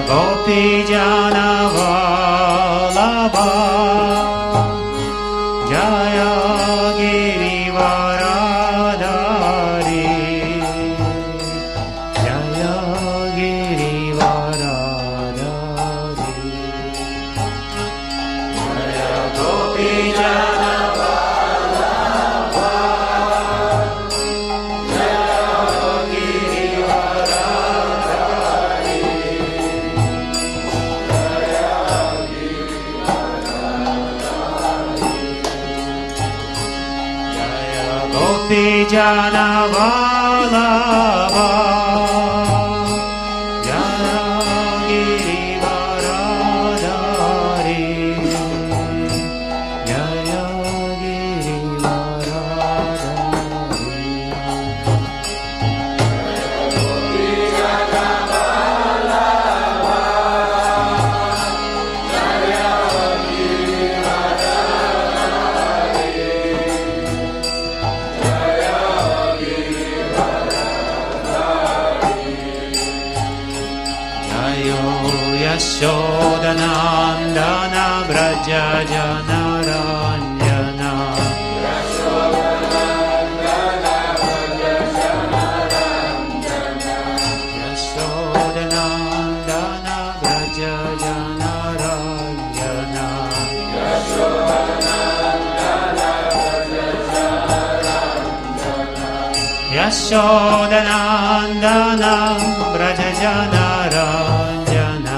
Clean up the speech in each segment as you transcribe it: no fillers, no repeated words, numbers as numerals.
Gopijana Vallabha Jaya Girivaradhari Jaya Girivaradhari Jaya Gopijana Vallabha Jaya Girivaradhari Gopijana Vallabha Jaya Girivaradhari Jaya Yashodanandana Vraja Janaranjana Yashodanandana Vraja Janaranjana Yashodanandana Vraja Janaranjana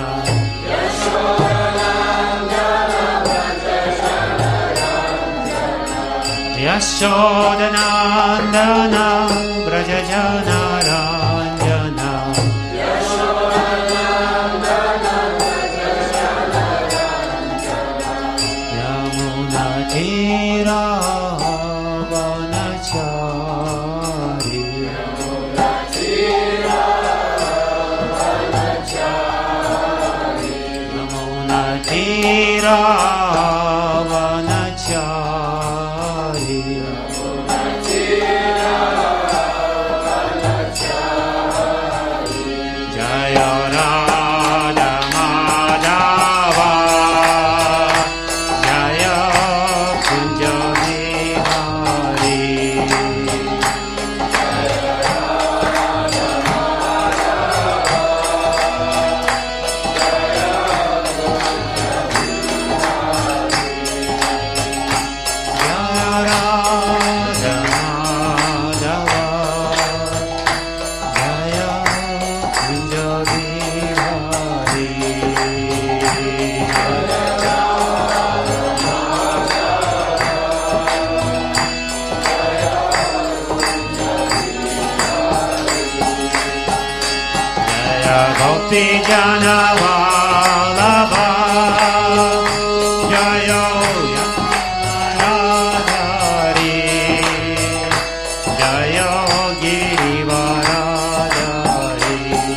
Yashodanandana Vraja Janaranjana Yamuna Tira Vanachari Yamuna Tira Vanachari Jaya Radha Madhava Jaya Kunja Vihari Jaya Radha Madhava Jaya Kunja Vihari Jaya Gopijana Vallabha Jaya Radhari Jaya Girivaradhari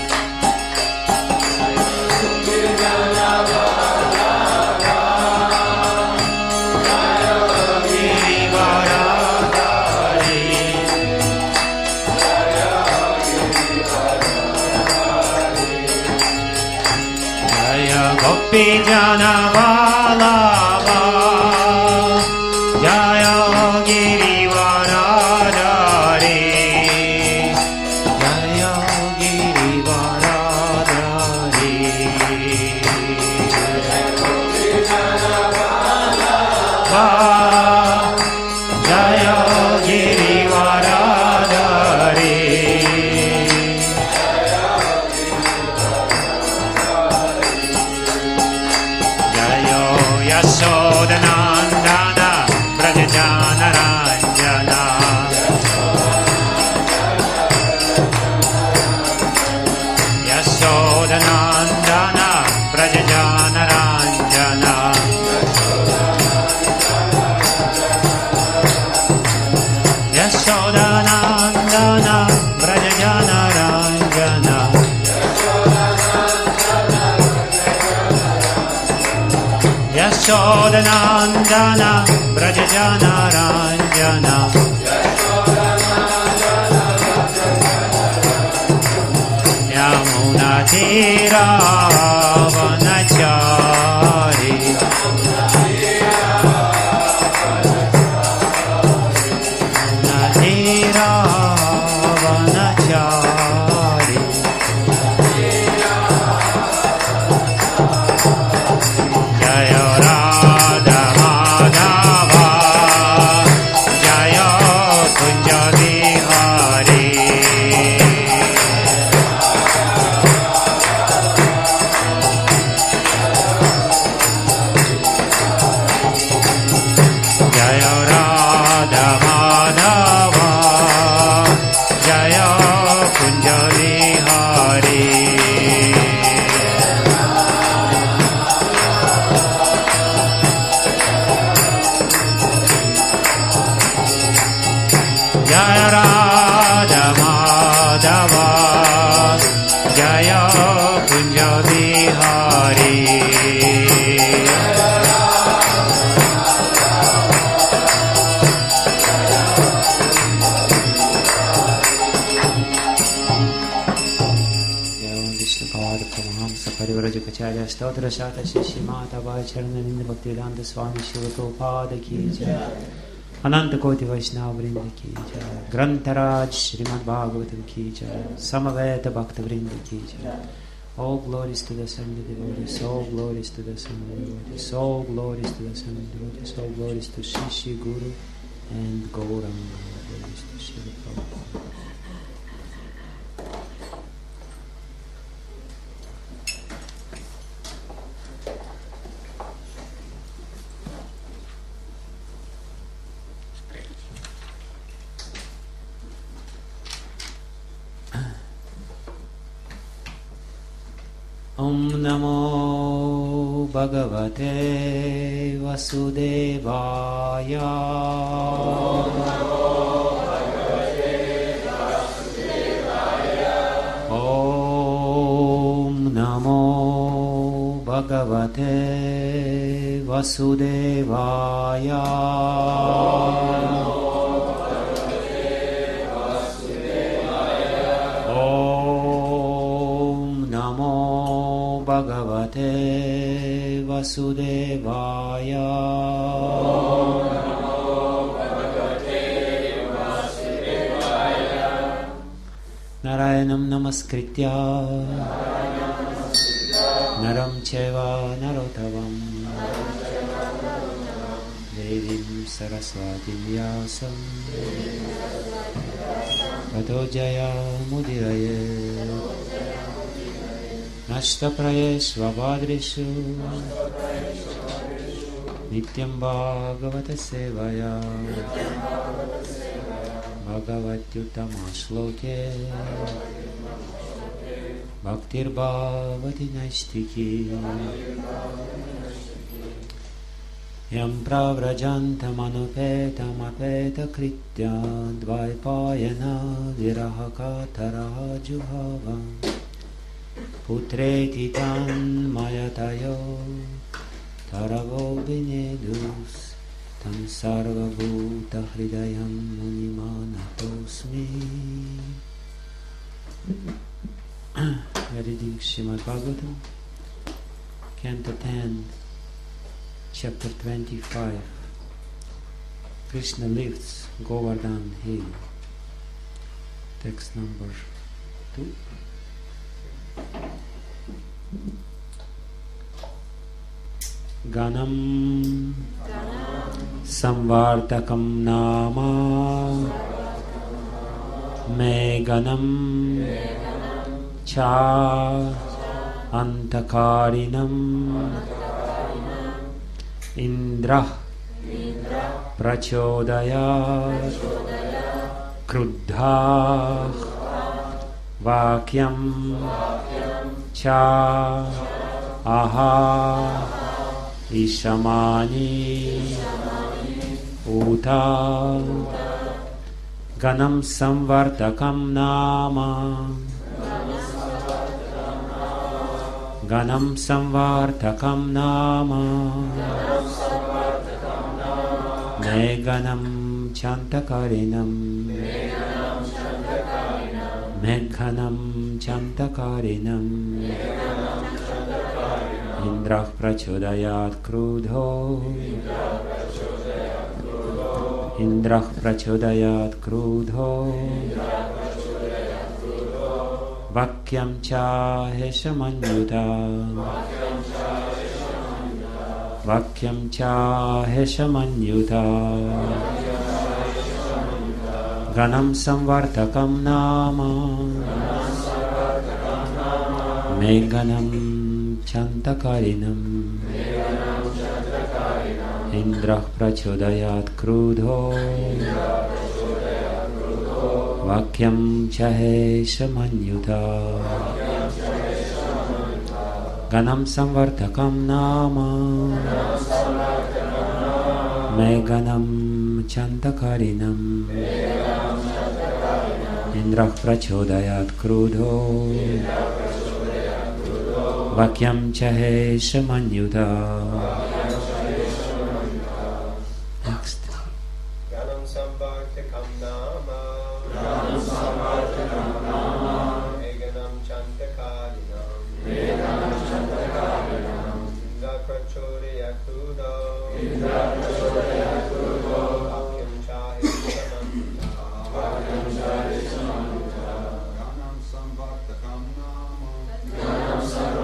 Jaya Gopijana Vallabha Jaya Girivaradhari Jaya Girivaradhari Jaya Girivaradhari Jaya Yashodanandana Vraja Janaranjana Yashodanandana Vraja Janaranjana Yashodanandana Vraja Janaranjana Yashodanandana Vraja Janaranjana Ravanachari Stotra Shata Shishi Mata Vaicharananda Bhaktivedanta Swami Śrīla Prabhupāda Ki Jai Ananta Koti Vaishnava Vrinda Ki Jai Grantaraj Srimad Bhagavatam Ki Jai Samaveta Bhakta Vrinda Ki Jai. All glories to the ascended devotees, all glories to the ascended devotees, all glories to the ascended devotees, all glories to Shishi Guru and Gauranga, glories to Śrīla Prabhupada. Om Namo Bhagavate Vasudevaya. Om Namo Bhagavate Vasudevaya. Bhagavate Vasudevaya. Narayanam Namaskritya Naram Cheva Narotavam Devim Saraswati Vyasam Tato Jaya Mudiraye Nashtaprayesva Vadrishu Nityam Bhagavata Sevaya Bhagavatyutama Shloke Bhaktir Bhavati Naistiki Yam Pravrajantam Anupetam Apeta Kritya Dvaipayana Virahakatara Juhavam Putreti tan mayatayo taravo vinedus tam sarva bhuta hridayam munimanatosmi. Reading Srimad Bhagavatam, Canto 10, Chapter 25. Krishna lifts Govardhan hill. Text number 2. Ganam Samvartakam Nama Me Ganam Cha Antakarinam Indra Prachodaya Kruddha Vakyam Cha Aha Ishamani Uta Ganam Samvartakam Nama Ganam Samvartakam Nama Me Ganam Chantakarinam Meghanam Chantakarinam Indrah Prachodayat Krudho Indrah Prachodayat Krudho Vakyam Cha Heshamanyuta Vakyam Cha Heshamanyuta Ganam Samvartakam Nama Meghanam Chantakarinam Indrah Prachodayat Krudho Vakyam Chahe Samanyuta Ganam Samvartakam Nama Meghanam Chantakarinam Indrah Prachodayat Krudho Vakyam Chahe Samanyuta. Next. Ganam Samvartakam Nama Meghanam Chantakarinam Indrah Prachodayat Krudho Vakyam Chahe Samanyuta Ganam Samvartakam Nama Meghanam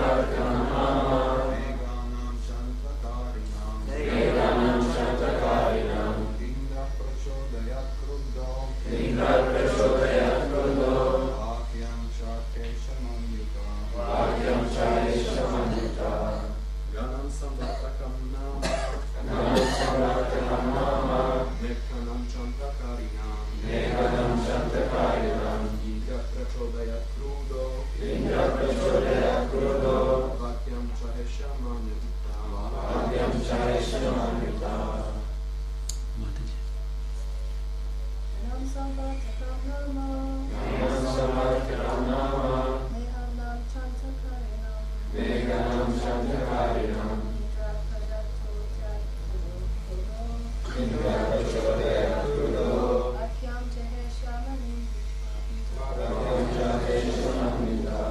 Chantakarinam Indrah Prachodayat Krudho Vakyam Chahe Samanyuta Ganam Samvartakam Nama Meghanam Chantakarinam Indrah Prachodayat Krudho Vakyam Chahe Samanyuta Mataji. Ganam Samvartakam Nama Meghanam Chantakarinam Indrah Prachodayat Krudho Vakyam Chahe Samanyuta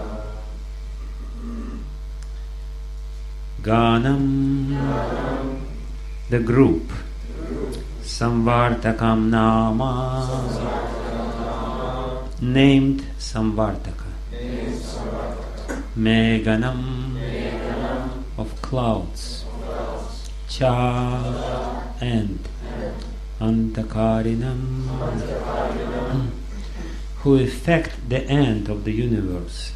Ganam, the group. Samvartakam Nama, named Samvartaka. Meghanam, of clouds. Cha, and Antakarinam, who effect the end of the universe.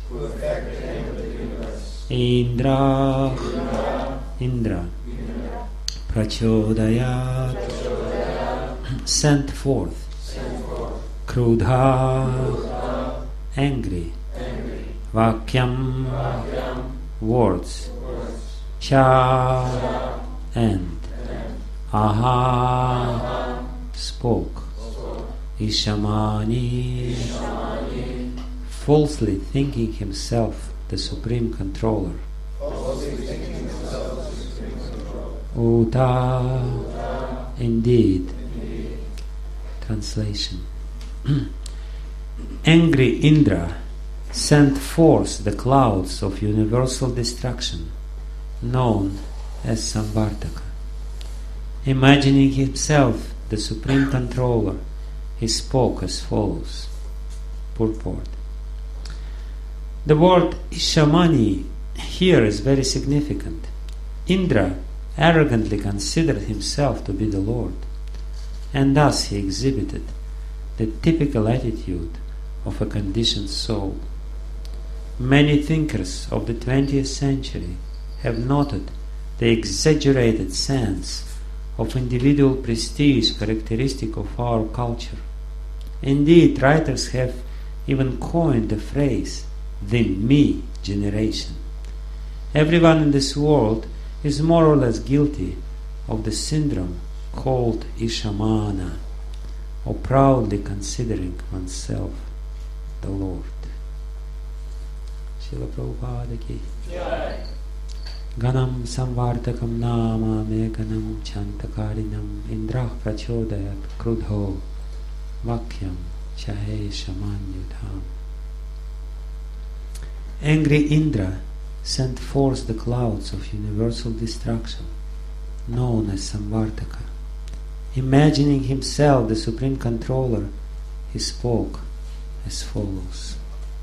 Indra, Prachodayat, sent forth. Krudha, angry. Vakyam, words. Cha, and. Aha, spoke. Ishamani, falsely thinking himself the supreme controller. Uta, indeed. Translation. Angry Indra sent forth the clouds of universal destruction, known as Samvartaka. Imagining himself the supreme controller, he spoke as follows. Purport. The word Ishamani here is very significant. Indra arrogantly considered himself to be the Lord, and thus he exhibited the typical attitude of a conditioned soul. Many thinkers of the 20th century have noted the exaggerated sense of individual prestige characteristic of our culture. Indeed, writers have even coined the phrase, the me generation. Everyone in this world is more or less guilty of the syndrome called Ishamana, or proudly considering oneself the Lord. Srila Prabhupada ki Ganam Samvartakam Nama Meghanam Chantakarinam Indrah Prachodayat Krudho Vakyam Chahe Samanyutam. angry Indra sent forth the clouds of universal destruction, known as Samvartaka. Imagining himself the supreme controller, he spoke as follows.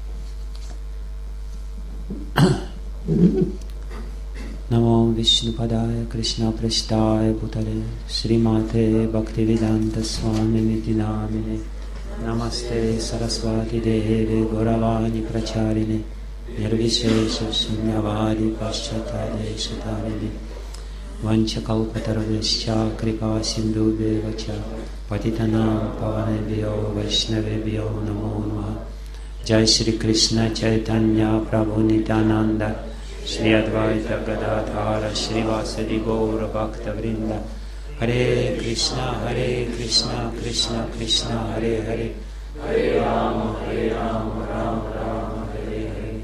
Namo Vishnupadaya Krishna Prashtaya Bhutale Srimate Bhaktivedanta Swami Niti Namine Namaste Saraswati Deve Gauravani Pracharine Nirvishesha Shunyavadi Paschatadeshatarine Vanchakalpatarvescha Kripa Sindhubhyevacha Patitanam Pavanebhyo Vaishnavebhyo Namo Namaha. Jai Shri Krishna Chaitanya Prabhu Nityananda Shri Advaita Gadadhara Shri Vasadi Gaura Bhakta Vrinda. Hare Krishna Krishna Krishna Hare Hare, Hare Rama Rama Rama Hare Hare.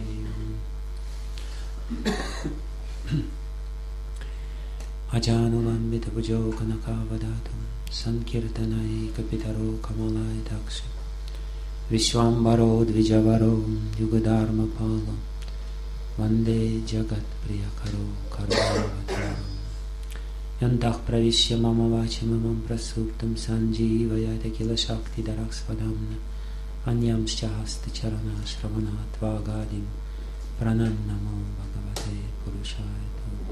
Ajanulambita Bhujo Kanakavadatam Sankirtanai Kapitaro Kamalai Daksha Vishwambaro Dvijavaro Yugadharma Pala Vande Jagat Priyakaro Karunavataram Yantah Pravishya Mama Vachamamam Prasuptam Sanjivayate Kila Shakti Daraksvadamna Anyamscha Hasta Charana Shravanat Vagadim Pranannamo Bhagavate Purushaya.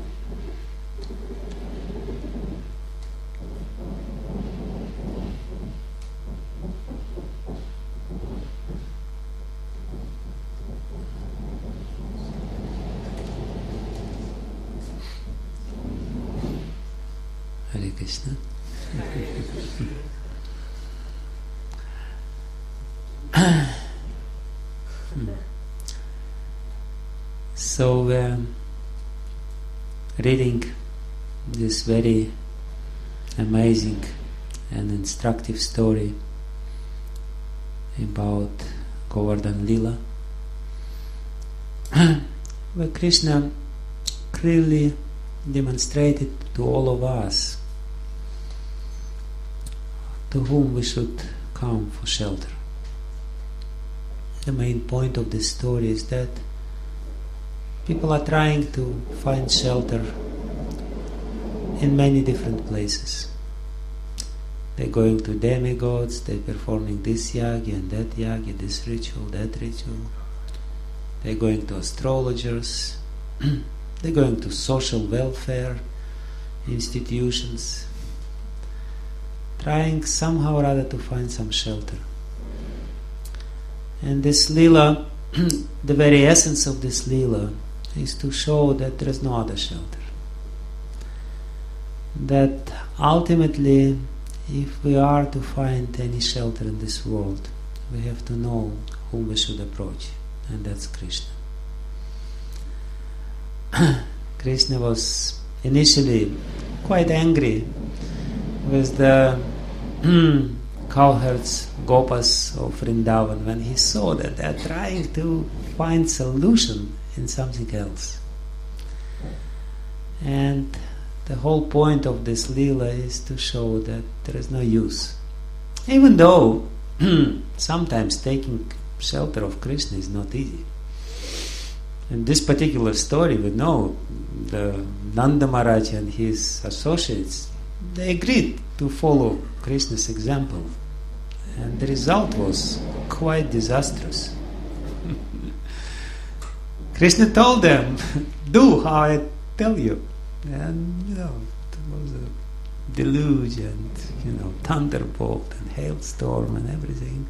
Hare Krishna. So we're reading this very amazing and instructive story about Govardhan Lila, where Krishna clearly demonstrated to all of us to whom we should come for shelter. The main point of this story is that people are trying to find shelter in many different places. They're going to demigods, they're performing this yagi and that yagi, this ritual, that ritual. They're going to astrologers, they're going to social welfare institutions, trying somehow or other to find some shelter. And this lila, the very essence of this lila, is to show that there is no other shelter. That ultimately, if we are to find any shelter in this world, we have to know whom we should approach, and that's Krishna. Krishna was initially quite angry with the cowherds, gopas of Vrindavan, when he saw that they are trying to find solution in something else. And the whole point of this lila is to show that there is no use. Even though sometimes taking shelter of Krishna is not easy. In this particular story, we know the Nanda Maharaj and his associates, they agreed to follow Krishna's example. And the result was quite disastrous. Krishna told them, do how I tell you. And, it was a deluge and, thunderbolt and hailstorm and everything.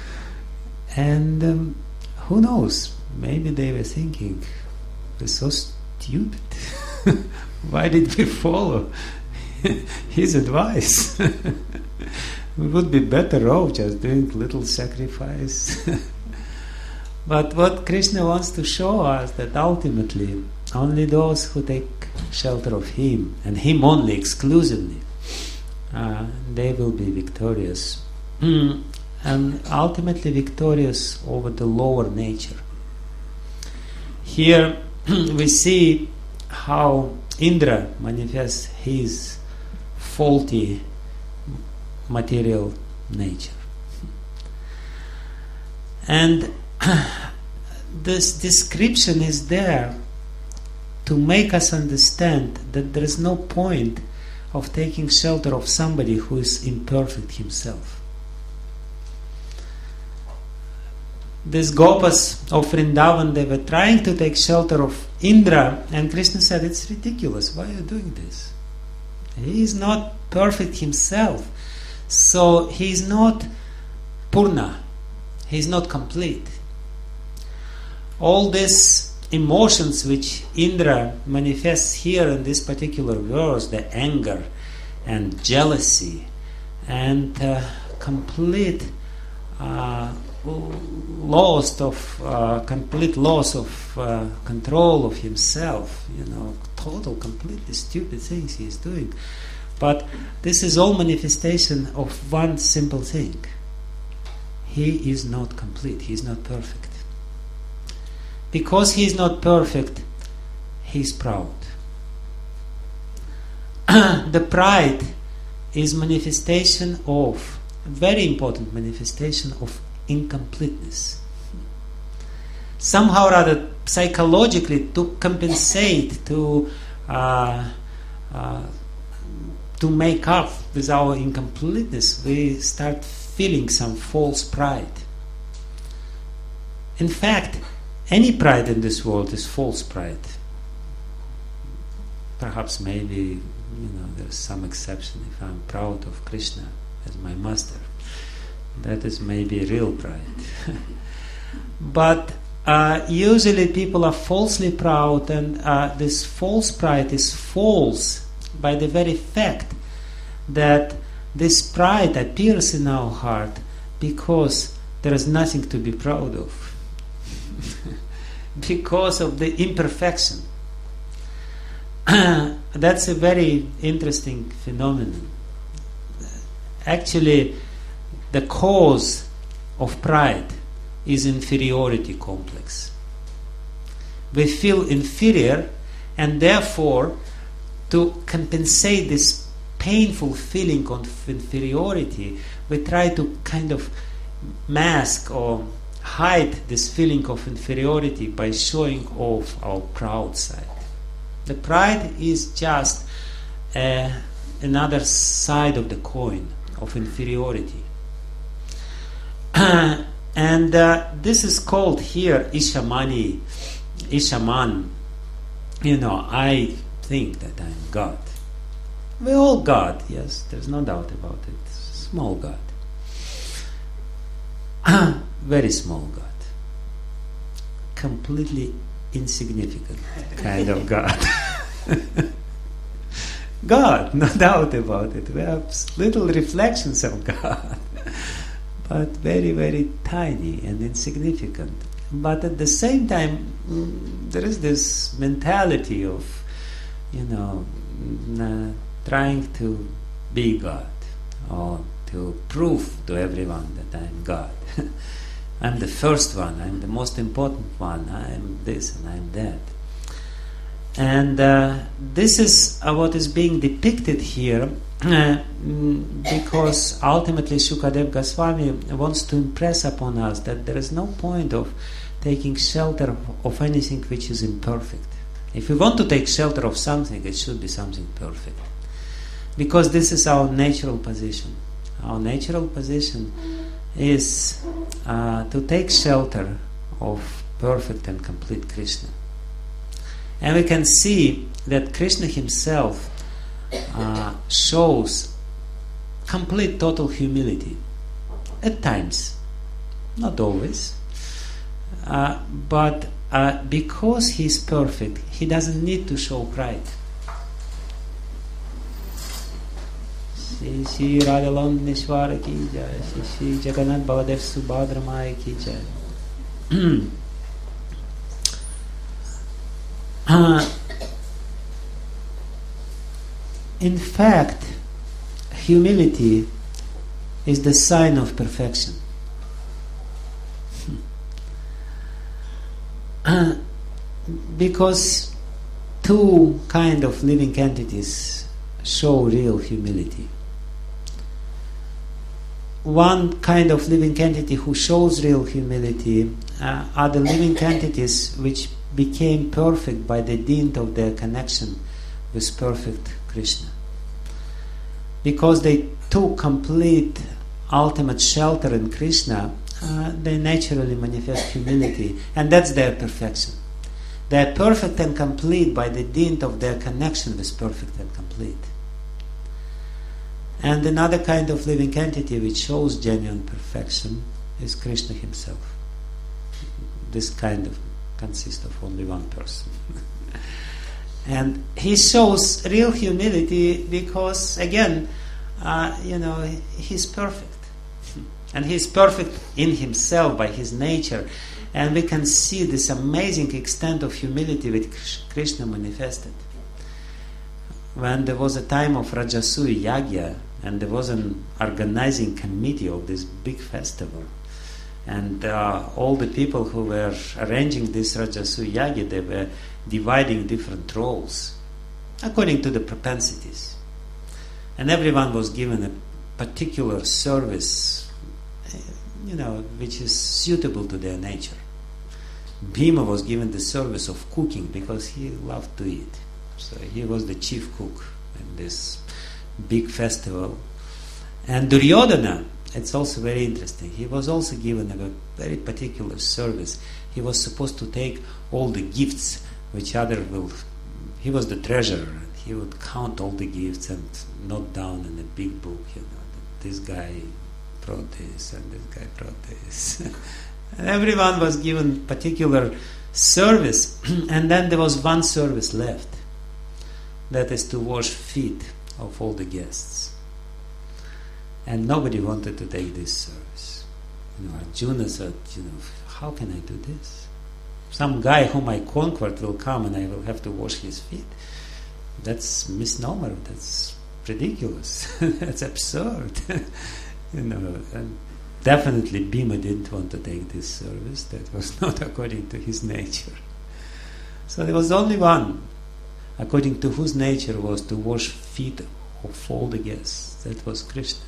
And who knows, maybe they were thinking, we're so stupid. Why did we follow his advice? We would be better off just doing little sacrifice. But what Krishna wants to show us, that ultimately only those who take shelter of him, and him only exclusively, they will be victorious. And ultimately victorious over the lower nature. Here we see how Indra manifests his faulty material nature. And this description is there to make us understand that there is no point of taking shelter of somebody who is imperfect himself. These Gopas of Vrindavan, they were trying to take shelter of Indra, and Krishna said, it's ridiculous, why are you doing this? He is not perfect himself, so he is not Purna, he is not complete. All these emotions which Indra manifests here in this particular verse, the anger and jealousy and complete loss of control of himself, total, completely stupid things he is doing. But this is all manifestation of one simple thing. He is not complete, he is not perfect. Because he is not perfect, he is proud. The pride is manifestation of, a very important manifestation of incompleteness. Somehow or other, psychologically, to compensate, to make up with our incompleteness, we start feeling some false pride. In fact, any pride in this world is false pride. Perhaps maybe, there's some exception. If I'm proud of Krishna as my master, that is maybe real pride. But usually people are falsely proud, and this false pride is false by the very fact that this pride appears in our heart because there is nothing to be proud of. Because of the imperfection. That's a very interesting phenomenon. Actually, the cause of pride is inferiority complex. We feel inferior, and therefore, to compensate this painful feeling of inferiority, we try to kind of mask or hide this feeling of inferiority by showing off our proud side. The pride is just another side of the coin of inferiority. And this is called here Ishamani, Ishaman. I think that I'm God. We're all God, yes, there's no doubt about it. Small God. Very small God. Completely insignificant kind of God. God, no doubt about it. We have little reflections of God, but very, very tiny and insignificant. But at the same time, there is this mentality of, trying to be God, or to prove to everyone that I'm God. I'm the first one, I'm the most important one, I'm this and I'm that. And this is what is being depicted here, because ultimately Shukadev Goswami wants to impress upon us that there is no point of taking shelter of anything which is imperfect. If we want to take shelter of something, it should be something perfect. Because this is our natural position. Our natural position is to take shelter of perfect and complete Krishna. And we can see that Krishna himself shows complete total humility. At times, not always. But because he is perfect, he doesn't need to show pride. Shri Radhaland Nishwara ki jai, Shri Jagannath Baladev Subhadra Maya ki jai. In fact, humility is the sign of perfection. Because two kind of living entities show real humility. one kind of living entity who shows real humility are the living entities which became perfect by the dint of their connection with perfect Krishna. Because they took complete ultimate shelter in Krishna, they naturally manifest humility, and that's their perfection. They are perfect and complete by the dint of their connection with perfect and complete. And another kind of living entity which shows genuine perfection is Krishna himself. This kind of consists of only one person. And he shows real humility because, again, he's perfect. And he's perfect in himself by his nature. And we can see this amazing extent of humility which Krishna manifested. When there was a time of Rajasuya Yagya, and there was an organizing committee of this big festival, and all the people who were arranging this Rajasuya Yagya, they were dividing different roles according to the propensities. And everyone was given a particular service, which is suitable to their nature. Bhima was given the service of cooking because he loved to eat. So he was the chief cook in this big festival. And Duryodhana, it's also very interesting, he was also given a very particular service. He was supposed to take all the gifts which he was the treasurer, and he would count all the gifts and note down in a big book, that this guy brought this and this guy brought this. And everyone was given particular service, and then there was one service left, that is to wash feet of all the guests. And nobody wanted to take this service. Arjuna said, how can I do this? Some guy whom I conquered will come and I will have to wash his feet. That's misnomer, that's ridiculous, that's absurd. And definitely Bhima didn't want to take this service. That was not according to his nature. So there was only one, according to whose nature was to wash feet of all the guests. That was Krishna.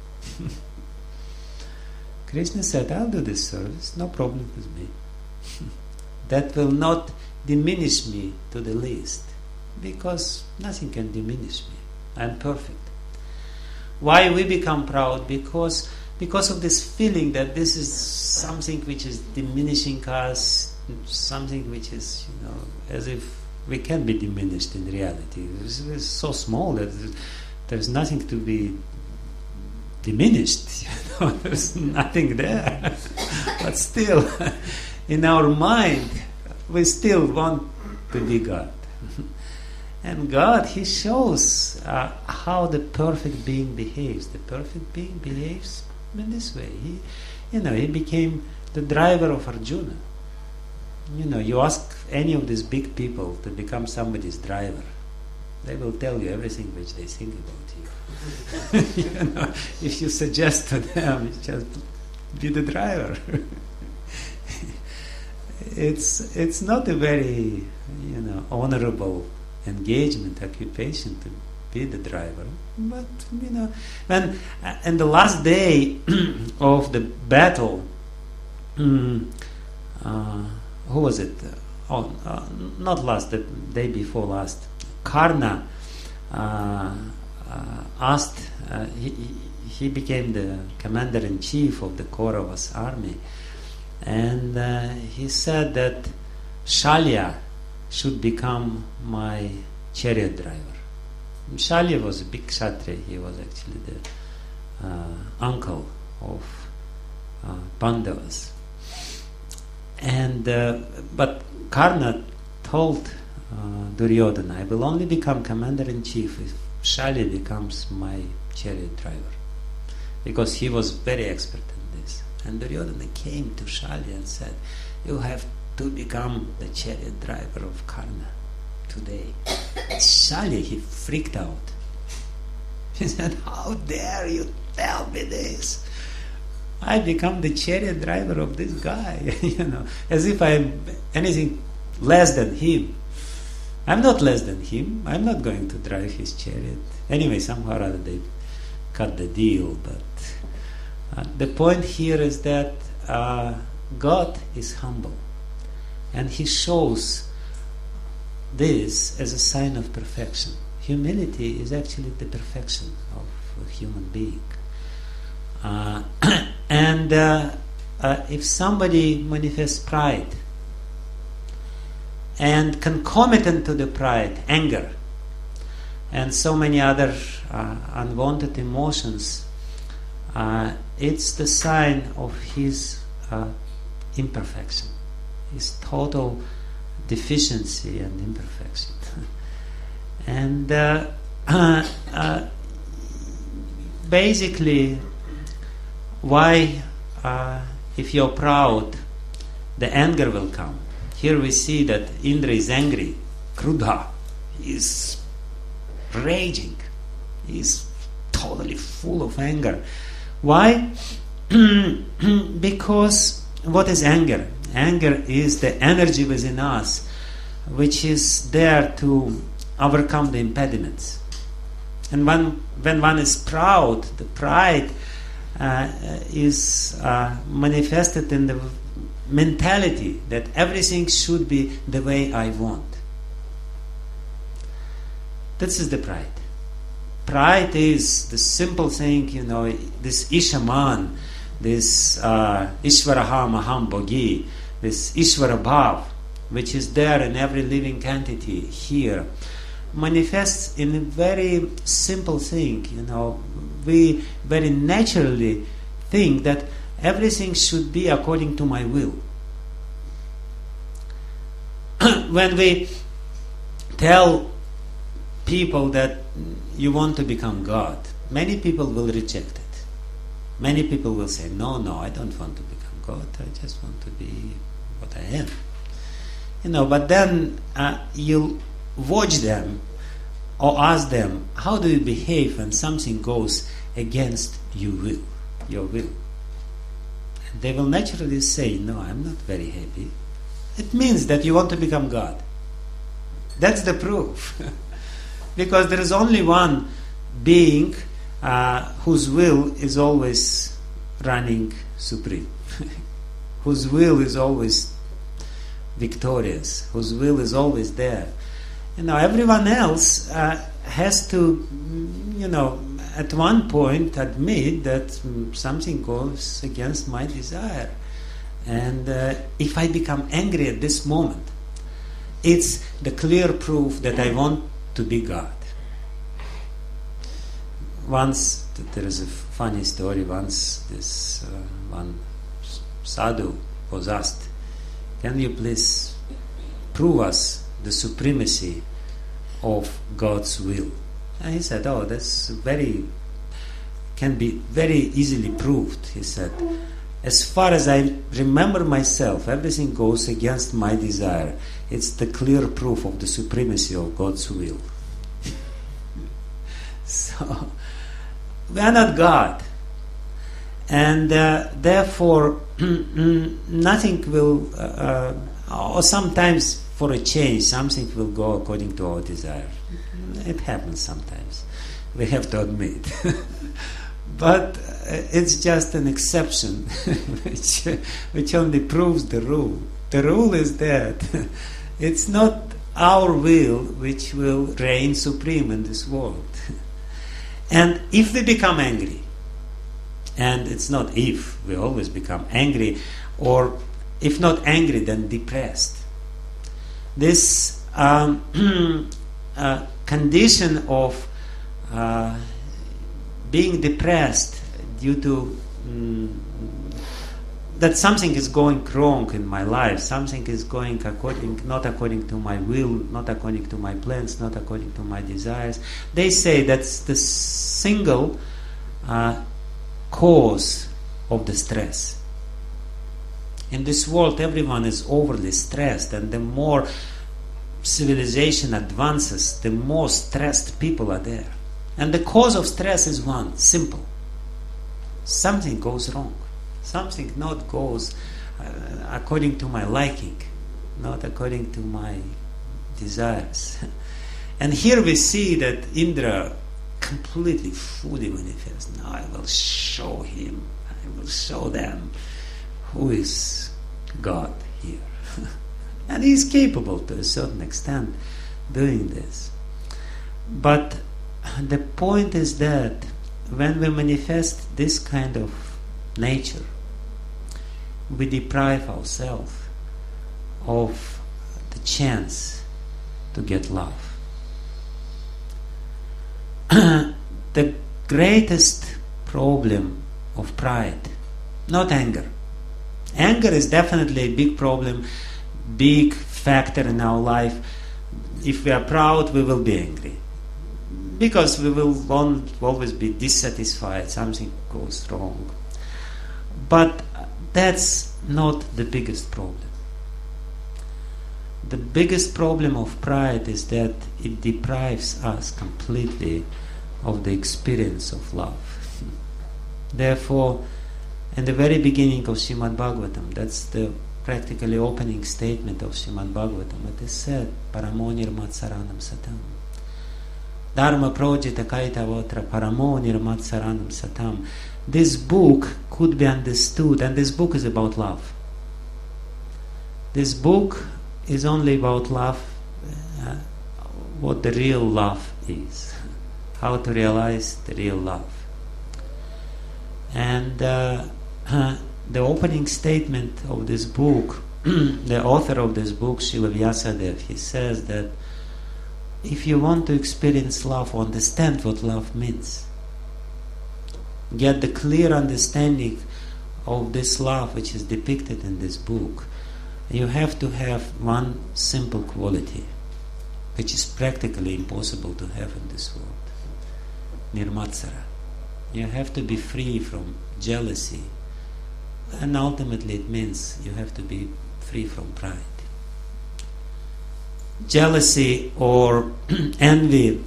Krishna said, I'll do this service, no problem with me. That will not diminish me to the least, because nothing can diminish me. I'm perfect. Why we become proud? Because of this feeling that this is something which is diminishing us, something which is, as if we can be diminished in reality. It's so small that there's nothing to be diminished. There's nothing there. But still, in our mind, we still want to be God. And God, He shows how the perfect being behaves. The perfect being behaves in this way. He became the driver of Arjuna. You ask any of these big people to become somebody's driver, they will tell you everything which they think about you. If you suggest to them, just be the driver. It's not a very honorable engagement, occupation to be the driver. But when in the last day of the battle, who was it? Not last, the day before last. Karna asked. He became the commander-in-chief of the Kauravas army, and he said that Shalya should become my chariot driver. Shalya was a big Kshatriya. He was actually the uncle of Pandavas. And but Karna told Duryodhana, I will only become commander-in-chief if Shalya becomes my chariot driver, because he was very expert in this. And Duryodhana came to Shalya and said, you have to become the chariot driver of Karna today. Shalya, he freaked out. He said, how dare you tell me this? I become the chariot driver of this guy, as if I'm anything less than him. I'm not less than him. I'm not going to drive his chariot. Anyway, somehow or other they cut the deal, but The point here is that God is humble, and He shows this as a sign of perfection. Humility is actually the perfection of a human being. And if somebody manifests pride, and concomitant to the pride, anger, and so many other unwanted emotions, it's the sign of his imperfection, his total deficiency and imperfection. And basically, why, if you're proud, the anger will come. Here we see that Indra is angry. Krudha is raging. He's totally full of anger. Why? Because what is anger? Anger is the energy within us which is there to overcome the impediments. And when one is proud, the pride is manifested in the mentality that everything should be the way I want. This is the pride. Pride is the simple thing, this Ishaman, this Ishvaraha Maham Bhogi, this Ishvara Bhav, which is there in every living entity here, manifests in a very simple thing. We very naturally think that everything should be according to my will. When we tell people that you want to become God, many people will reject it. Many people will say, no, I don't want to become God. I just want to be what I am. But then you'll watch them or ask them, how do you behave when something goes against your will? And they will naturally say, no, I'm not very happy. It means that you want to become God. That's the proof. Because there is only one being whose will is always running supreme, whose will is always victorious, whose will is always there. Everyone else has to, at one point admit that something goes against my desire. And if I become angry at this moment, it's the clear proof that I want to be God. Once, there is a funny story, once this one sadhu was asked, can you please prove us the supremacy of God's will? And he said, that's can be very easily proved. He said, as far as I remember myself, everything goes against my desire. It's the clear proof of the supremacy of God's will. So, we are not God. And therefore, nothing will, or sometimes for a change, something will go according to our desire. It happens sometimes. We have to admit. But it's just an exception which only proves the rule. The rule is that it's not our will which will reign supreme in this world. And if we become angry, and it's not if, we always become angry, or if not angry, then depressed. This condition of being depressed due to that something is going wrong in my life, something is going not according to my will, not according to my plans, not according to my desires. They say that's the single cause of the stress. In this world, everyone is overly stressed, and the more civilization advances, the more stressed people are there. And the cause of stress is one, simple. Something goes wrong. Something not goes according to my liking, not according to my desires. And here we see that Indra completely fully manifests. Now I will show him. I will show them who is God here. And he is capable to a certain extent doing this. But the point is that when we manifest this kind of nature, we deprive ourselves of the chance to get love. The greatest problem of pride, not anger. Anger is definitely a big problem, big factor in our life. If we are proud, we will be angry. Because we will always be dissatisfied, something goes wrong. But that's not the biggest problem. The biggest problem of pride is that it deprives us completely of the experience of love. Therefore, in the very beginning of Srimad Bhagavatam, that's the practically opening statement of Srimad Bhagavatam, it is said, Paramo nirmatsaranam satam. Dharma projita kaitavotra paramo nirmatsaranam satam. This book could be understood, and this book is about love. This book is only about love, what the real love is, how to realize the real love. And the opening statement of this book, the author of this book, Srila Vyasadeva, he says that if you want to experience love, or understand what love means, get the clear understanding of this love which is depicted in this book, you have to have one simple quality which is practically impossible to have in this world. Nirmatsara. You have to be free from jealousy, and ultimately it means you have to be free from pride. Jealousy or envy,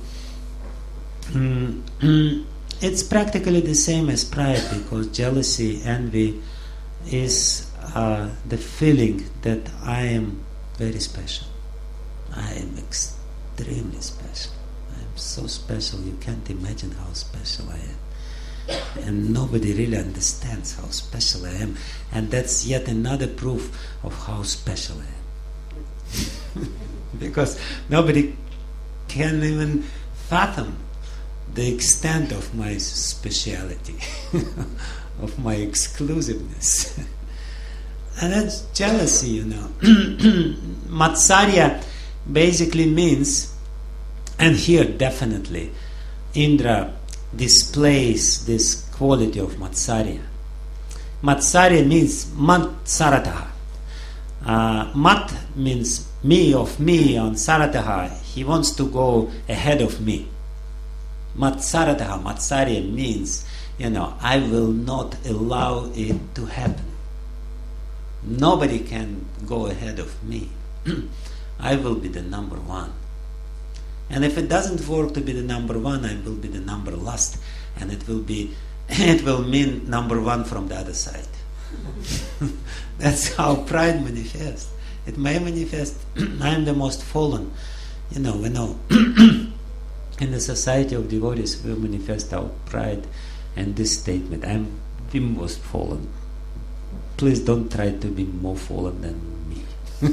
it's practically the same as pride, because jealousy, envy is the feeling that I am very special. I am extremely special. I am so special, you can't imagine how special I am. And nobody really understands how special I am. And that's yet another proof of how special I am. Because nobody can even fathom the extent of my speciality, of my exclusiveness. And that's jealousy, you know. Matsarya basically means, and here definitely Indra displays this quality of Matsarya. Matsarya means Matsarataha. Mat means me, of me, on Sarataha. He wants to go ahead of me. Matsarataha, Matsarya means, I will not allow it to happen. Nobody can go ahead of me. I will be the number one. And if it doesn't work to be the number one, I will be the number last. And it will mean number one from the other side. That's how pride manifests. It may manifest, I am the most fallen. We know. In the society of devotees, we manifest our pride and this statement, I am the most fallen. Please don't try to be more fallen than me.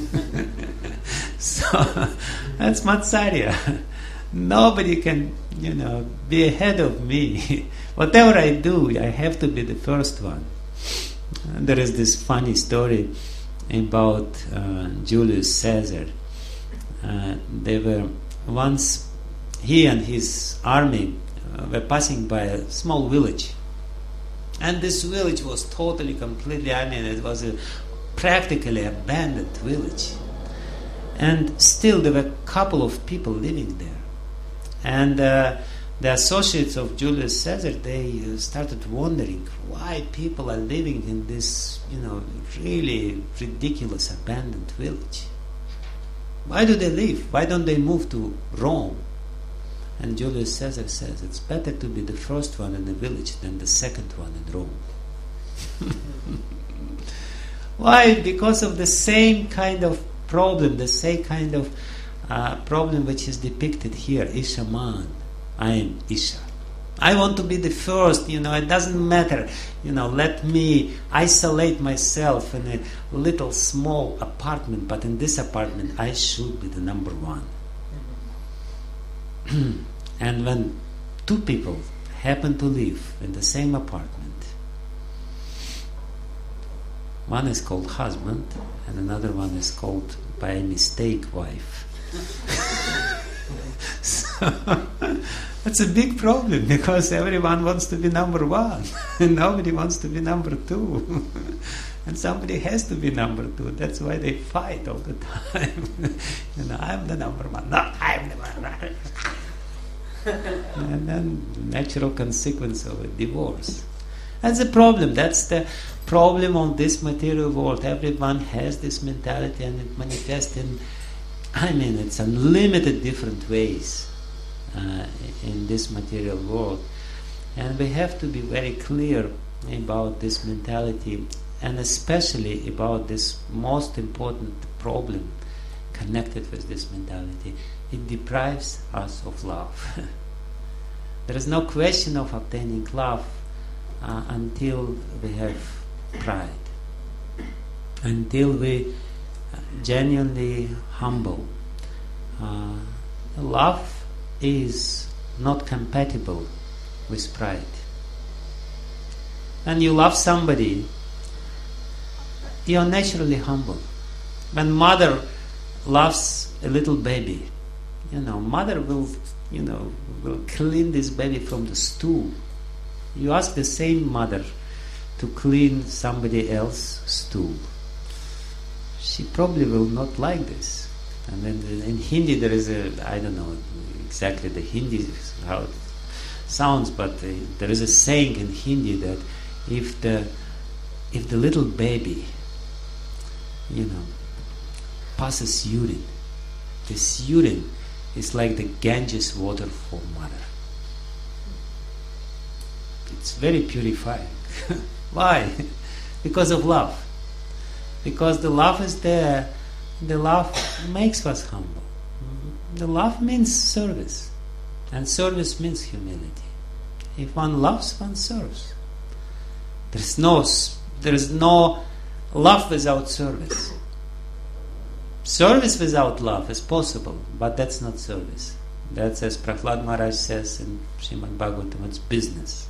So, that's Matsarya. Nobody can, be ahead of me. Whatever I do, I have to be the first one. And there is this funny story about Julius Caesar. They were once, he and his army were passing by a small village. And this village was completely, it was a practically abandoned village. And still there were a couple of people living there. And the associates of Julius Caesar, they started wondering why people are living in this, really ridiculous abandoned village. Why do they leave? Why don't they move to Rome? And Julius Caesar says, it's better to be the first one in the village than the second one in Rome. Why? Because of the same kind of problem, the same kind of problem which is depicted here. Isha man, I am Isha. I want to be the first, it doesn't matter. Let me isolate myself in a little small apartment, but in this apartment I should be the number one. And when two people happen to live in the same apartment, one is called husband and another one is called by mistake wife. So that's a big problem, because everyone wants to be number one and nobody wants to be number two. And somebody has to be number two. That's why they fight all the time. I'm the number one. No, I'm the one. And then natural consequence of a divorce. That's the problem. That's the problem of this material world. Everyone has this mentality, and it manifests in, it's unlimited different ways in this material world. And we have to be very clear about this mentality, and especially about this most important problem connected with this mentality. It deprives us of love. There is no question of obtaining love until we have pride, until we genuinely humble. Love is not compatible with pride. When you love somebody, you are naturally humble. When mother loves a little baby, mother will clean this baby from the stool. You ask the same mother to clean somebody else's stool, she probably will not like this. And then in Hindi there is I don't know exactly the Hindi how it sounds, but there is a saying in Hindi that if the little baby passes urine, this urine is like the Ganges water for mother. It's very purifying. Why? Because of love. Because the love is there. The love makes us humble. The love means service. And service means humility. If one loves, one serves. There is no love without service. Service without love is possible, but that's not service. That's, as Prahlad Maharaj says in Srimad Bhagavatam, it's business.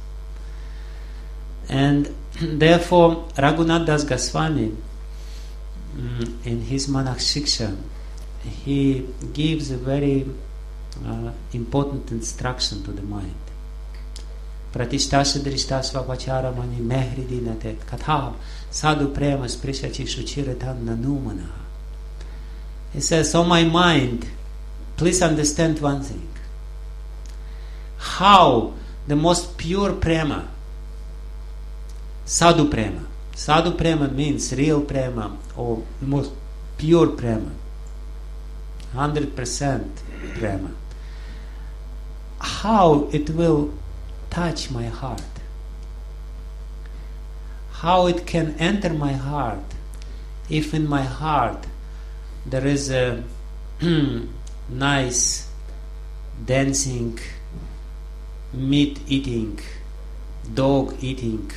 And therefore, Raghunath Das Goswami, in his Manak Shiksha, he gives a very important instruction to the mind. Pratishtasya drishtasva vachara mani mehridi natet katha sadhu prema sprishachi shuchiratan nanumana. He says, "Oh my mind, please understand one thing. How the most pure prema, sadhu prema means real prema or the most pure prema, 100% prema, how it will touch my heart, how it can enter my heart if in my heart there is a nice dancing, meat eating, dog eating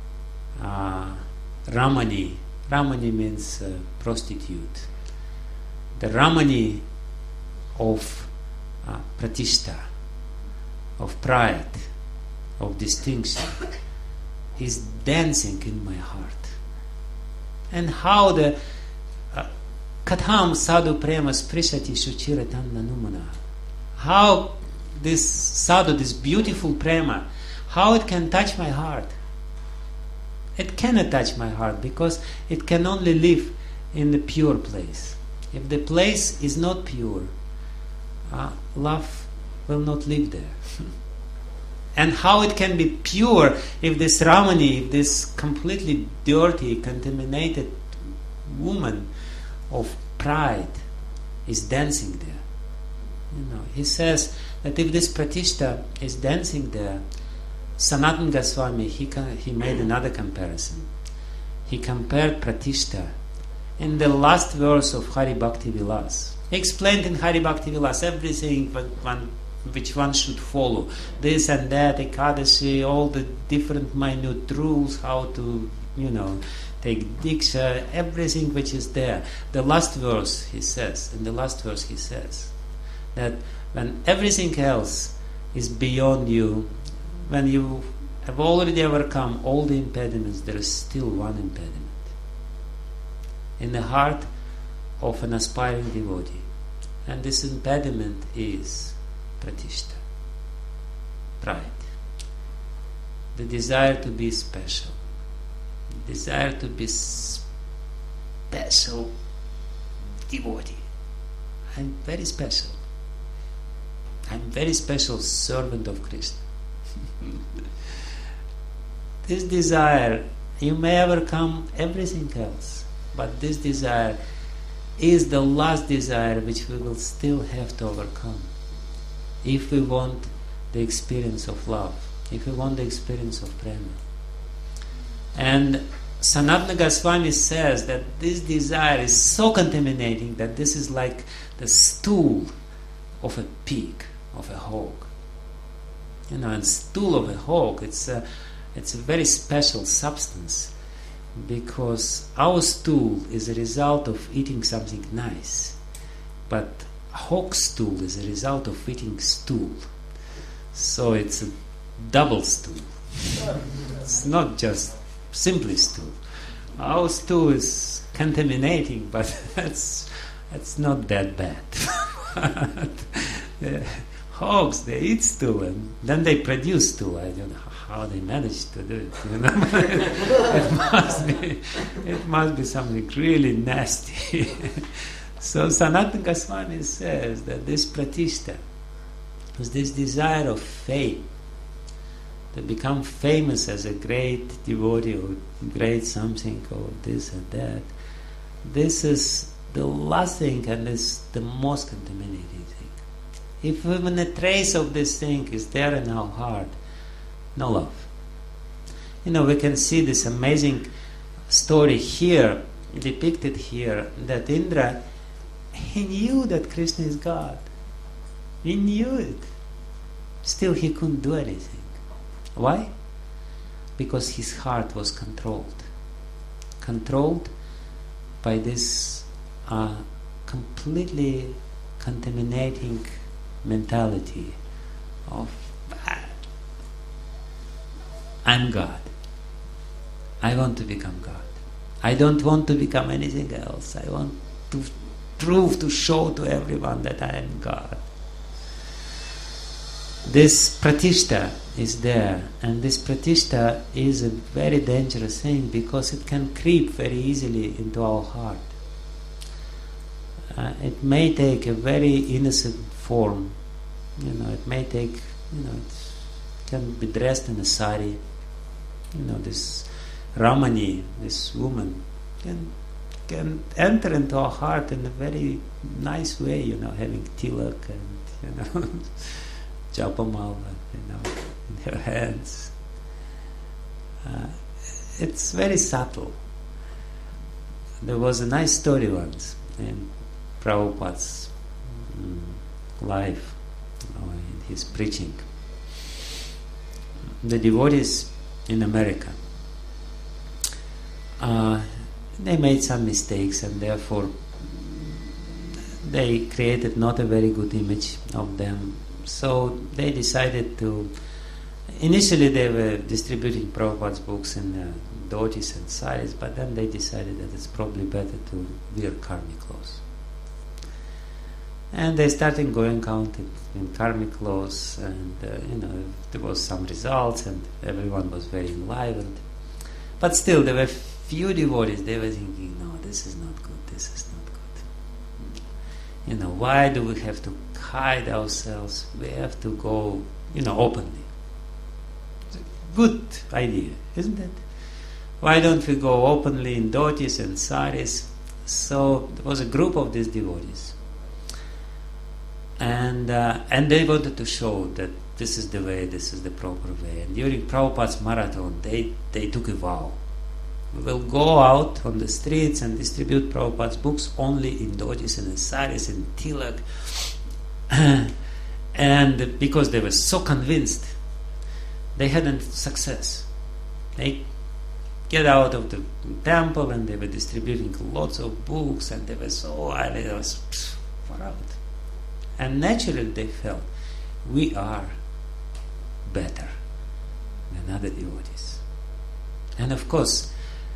Ramani. Ramani means prostitute. The Ramani of Pratishta, of pride, of distinction, is dancing in my heart. And how the Katham sadhu prema sprishati shuchiratan nanumana. How this sadhu, this beautiful prema, how it can touch my heart. It cannot touch my heart because it can only live in the pure place. If the place is not pure, love will not live there. And how it can be pure if this Ramani, if this completely dirty, contaminated woman of pride is dancing there? He says that if this Pratishta is dancing there, Sanatana Goswami, he made another comparison. He compared Pratishta in the last verse of Hari Bhakti Vilas. He explained in Hari Bhakti Vilas everything one which one should follow. This and that, Ekadashi, all the different minute rules, how to, take Diksha, everything which is there. The last verse he says, that when everything else is beyond you, when you have already overcome all the impediments, there is still one impediment. In the heart of an aspiring devotee. And this impediment is pratishta, pride. The desire to be special. The desire to be special devotee. I'm very special. I'm very special servant of Krishna. This desire, you may overcome everything else, but this desire is the last desire which we will still have to overcome if we want the experience of love, if we want the experience of prema. And Sanatana Goswami says that this desire is so contaminating that this is like the stool of a pig, of a hog. And stool of a hog, it's a very special substance, because our stool is a result of eating something nice, but hog stool is a result of eating stool. So it's a double stool. It's not just simply stool. Our stool is contaminating, but that's not that bad. The hogs, they eat stool and then they produce stool. I don't know how they manage to do it. It must be something really nasty. So Sanatana Goswami says that this pratishta was this desire of fame, to become famous as a great devotee or great something or this and that. This is the last thing and is the most contaminating thing. If even a trace of this thing is there in our heart, no love. We can see this amazing story here, depicted here, that Indra, he knew that Krishna is God. He knew it. Still he couldn't do anything. Why? Because his heart was controlled. Controlled by this completely contaminating mentality of I'm God. I want to become God. I don't want to become anything else. I want to prove, to show to everyone that I am God. This pratishta is there, and this pratishta is a very dangerous thing because it can creep very easily into our heart. It may take a very innocent form. It may take, it can be dressed in a sari. This Ramani, this woman, can enter into our heart in a very nice way, having tilak and, japamala, in her hands. It's very subtle. There was a nice story once in Prabhupada's life, in his preaching. The devotees in America, they made some mistakes and therefore they created not a very good image of them. So they decided to, initially they were distributing Prabhupada's books in dhotis and saris, but then they decided that it's probably better to wear karmi clothes. And they started going out in karmi clothes, and there was some results, and everyone was very enlivened. But still, there were few devotees. They were thinking, "No, this is not good. This is not good. Why do we have to hide ourselves? We have to go, openly. It's a good idea, isn't it? Why don't we go openly in dhotis and saris?" So there was a group of these devotees. And they wanted to show that this is the way, this is the proper way. And during Prabhupada's marathon, they took a vow. We will go out on the streets and distribute Prabhupada's books only in dhotis and in saris and tilak. And because they were so convinced, they hadn't success. They get out of the temple and they were distributing lots of books, and they were so highly, they was far out. And naturally they felt, we are better than other devotees. And of course,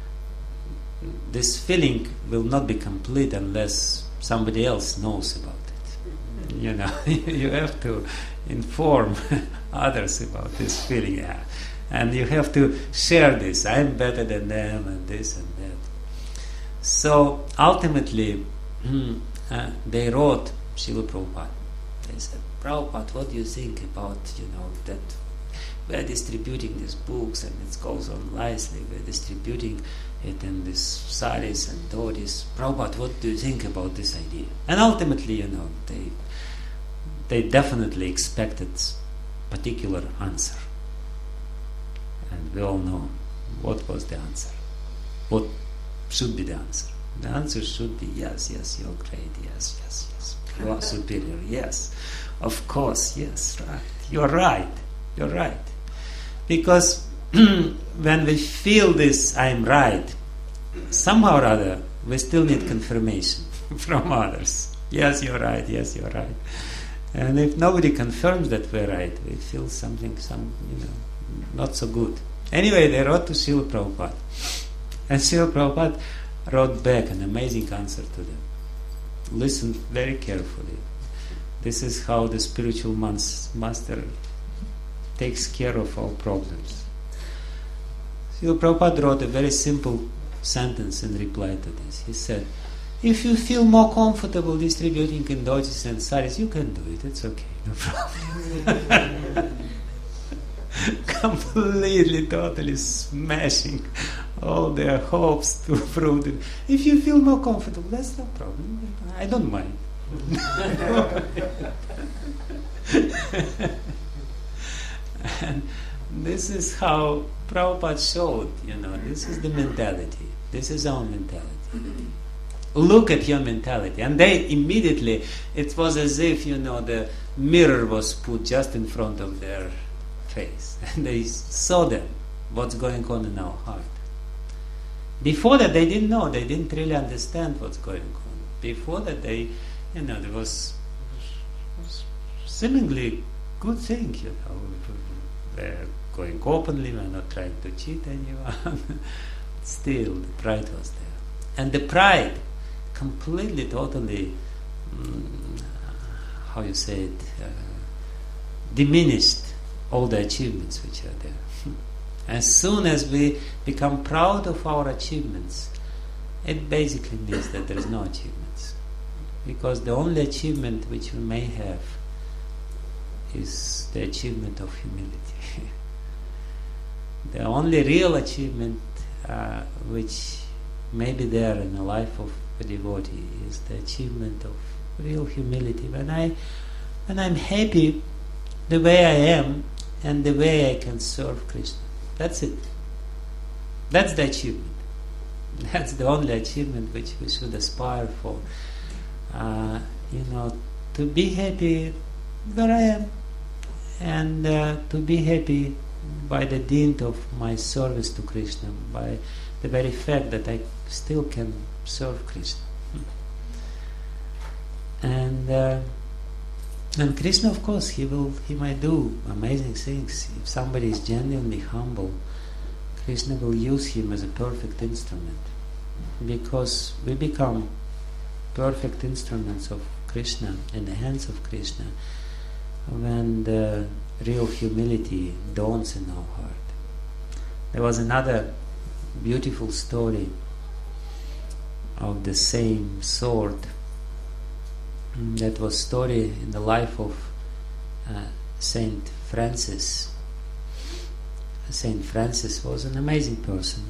this feeling will not be complete unless somebody else knows about it. You know, you have to inform others about this feeling, yeah. And you have to share this. I'm better than them, and this and that. So ultimately, they wrote Srila Prabhupada. They said, Prabhupada, what do you think about, that we are distributing these books and it goes on nicely, we're distributing it in these saris and dhotis. Prabhupada, what do you think about this idea? And ultimately, they definitely expected particular answer. And we all know what was the answer. What should be the answer? The answer should be yes, you're great, yes. You are superior, yes. Of course, yes, right. You're right. Because when we feel this, I'm right, somehow or other, we still need confirmation from others. Yes, you're right. And if nobody confirms that we're right, we feel something, not so good. Anyway, they wrote to Srila Prabhupada. And Srila Prabhupada wrote back an amazing answer to them. Listen very carefully. This is how the spiritual master takes care of our problems. Srila Prabhupada wrote a very simple sentence in reply to this. He said, if you feel more comfortable distributing in dhotis and saris, you can do it. It's okay, no problem. Completely, totally smashing all their hopes to prove it. If you feel more comfortable, that's no problem. I don't mind. And this is how Prabhupada showed, this is the mentality. This is our mentality. Look at your mentality. And they immediately, it was as if, the mirror was put just in front of their face. And they saw them, what's going on in our heart. Before that, they didn't know. They didn't really understand what's going on. Before that, there was seemingly good thing, They're going openly, we're not trying to cheat anyone. Still, the pride was there. And the pride completely, totally, diminished all the achievements which are there. As soon as we become proud of our achievements, it basically means that there is no achievements. Because the only achievement which we may have is the achievement of humility. The only real achievement which may be there in the life of a devotee is the achievement of real humility. When I'm happy the way I am and the way I can serve Krishna. That's it. That's the achievement. That's the only achievement which we should aspire for. To be happy where I am, and to be happy by the dint of my service to Krishna, by the very fact that I still can serve Krishna. And Krishna, of course, he might do amazing things. If somebody is genuinely humble, Krishna will use him as a perfect instrument, because we become perfect instruments of Krishna in the hands of Krishna when the real humility dawns in our heart. There was another beautiful story of the same sort. That was story in the life of Saint Francis. Saint Francis was an amazing person,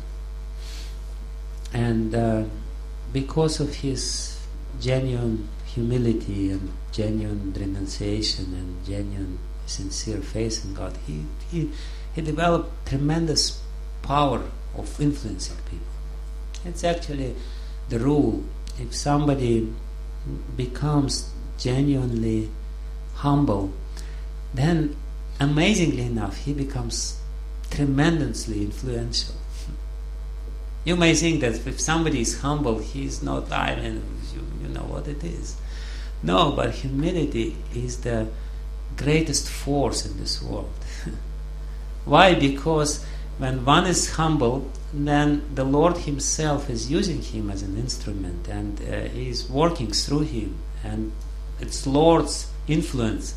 and because of his genuine humility and genuine renunciation and genuine sincere faith in God, he developed tremendous power of influencing people. It's actually the rule. If somebody becomes genuinely humble, then amazingly enough, he becomes tremendously influential. You may think that if somebody is humble, he is not iron, you know what it is. No, but humility is the greatest force in this world. Why? Because when one is humble, then the Lord Himself is using him as an instrument, and He is working through him, and it's Lord's influence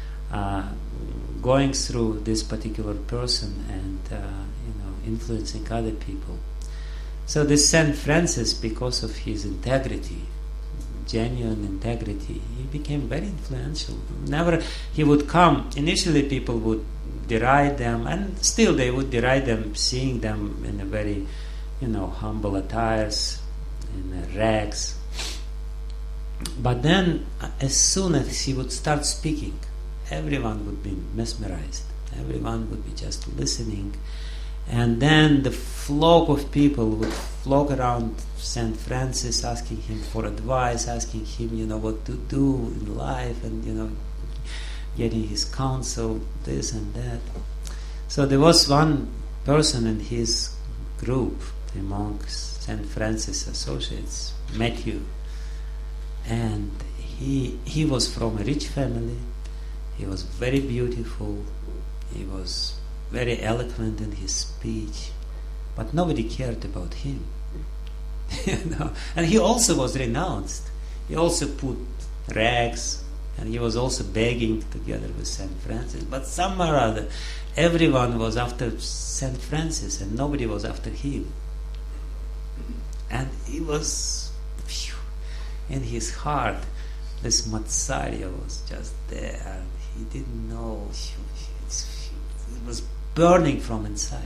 going through this particular person and influencing other people. So this Saint Francis, because of his integrity, genuine integrity, he became very influential. Whenever he would come, initially people would deride them, and still they would deride them, seeing them in a very, humble attires, in rags. But then, as soon as he would start speaking, everyone would be mesmerized. Everyone would be just listening. And then the flock of people would flock around St. Francis, asking him for advice, asking him, what to do in life, and, getting his counsel, this and that. So there was one person in his group, among St. Francis associates, Matthew. And he was from a rich family. He was very beautiful. He was very eloquent in his speech, but nobody cared about him. And he also was renounced. He also put rags, and he was also begging together with St. Francis. But somehow or other, everyone was after St. Francis, and nobody was after him. And he was, in his heart, this Matsarya was just there. He didn't know. It was burning from inside.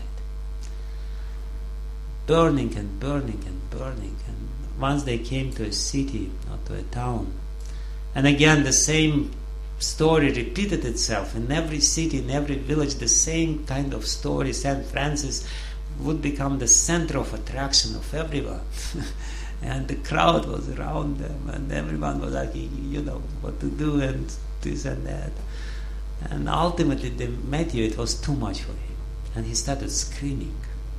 Burning and burning and burning. And once they came to a city, not to a town, and again the same story repeated itself in every city, in every village, the same kind of story. St. Francis would become the center of attraction of everyone. And the crowd was around them, and everyone was asking, what to do, and this and that. And ultimately, Matthew, it was too much for him. And he started screaming.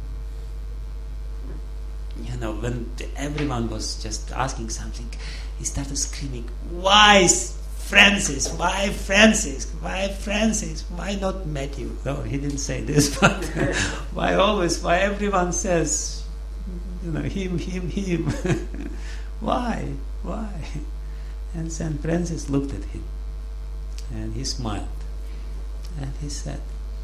When everyone was just asking something, he started screaming, "Why Francis? Why Francis? Why Francis? Why not Matthew?" No, he didn't say this, but why everyone says, him. Why? And St. Francis looked at him, and he smiled. And he said,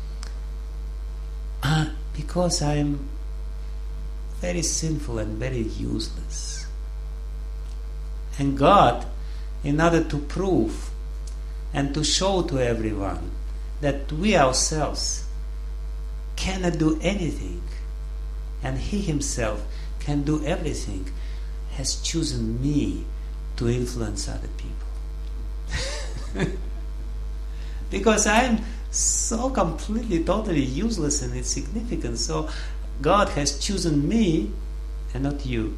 because I am very sinful and very useless. And God, in order to prove and to show to everyone that we ourselves cannot do anything, and He Himself can do everything, has chosen me to influence other people. Because I am so completely, totally useless and insignificant. So God has chosen me and not you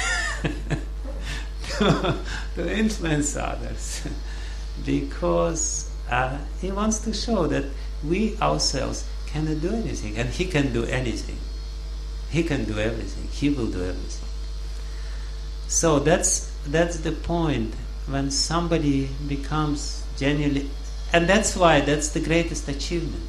to influence others. Because He wants to show that we ourselves cannot do anything, and He can do anything. He can do everything. He will do everything. So that's the point, when somebody becomes genuinely. And that's why that's the greatest achievement.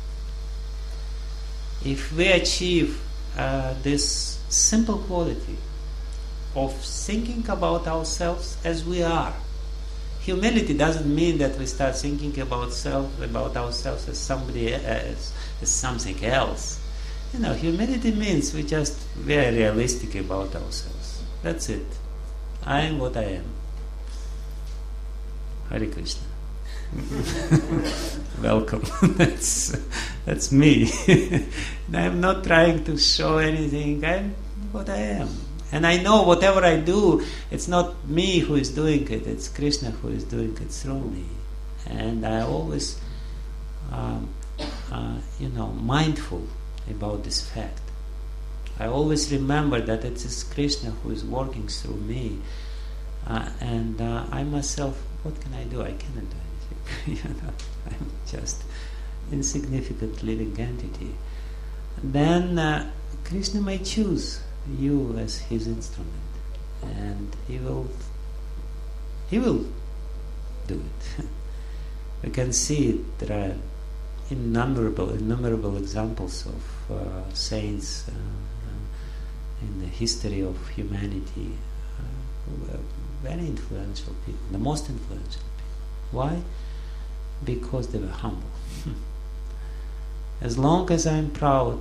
If we achieve this simple quality of thinking about ourselves as we are. Humility doesn't mean that we start thinking about ourselves as somebody as something else. Humility means we are realistic about ourselves. That's it. I am what I am. Hare Krishna. Welcome. That's me. I'm not trying to show anything. I'm what I am. And I know whatever I do, it's not me who is doing it, it's Krishna who is doing it through me. And I always, mindful about this fact. I always remember that it is Krishna who is working through me. And I myself, what can I do? I cannot do anything. I'm just insignificant living entity. Then Krishna may choose you as his instrument, and he will do it. We can see it. There are innumerable examples of saints in the history of humanity who were very influential people, the most influential people. Why? Because they were humble. As long as I'm proud,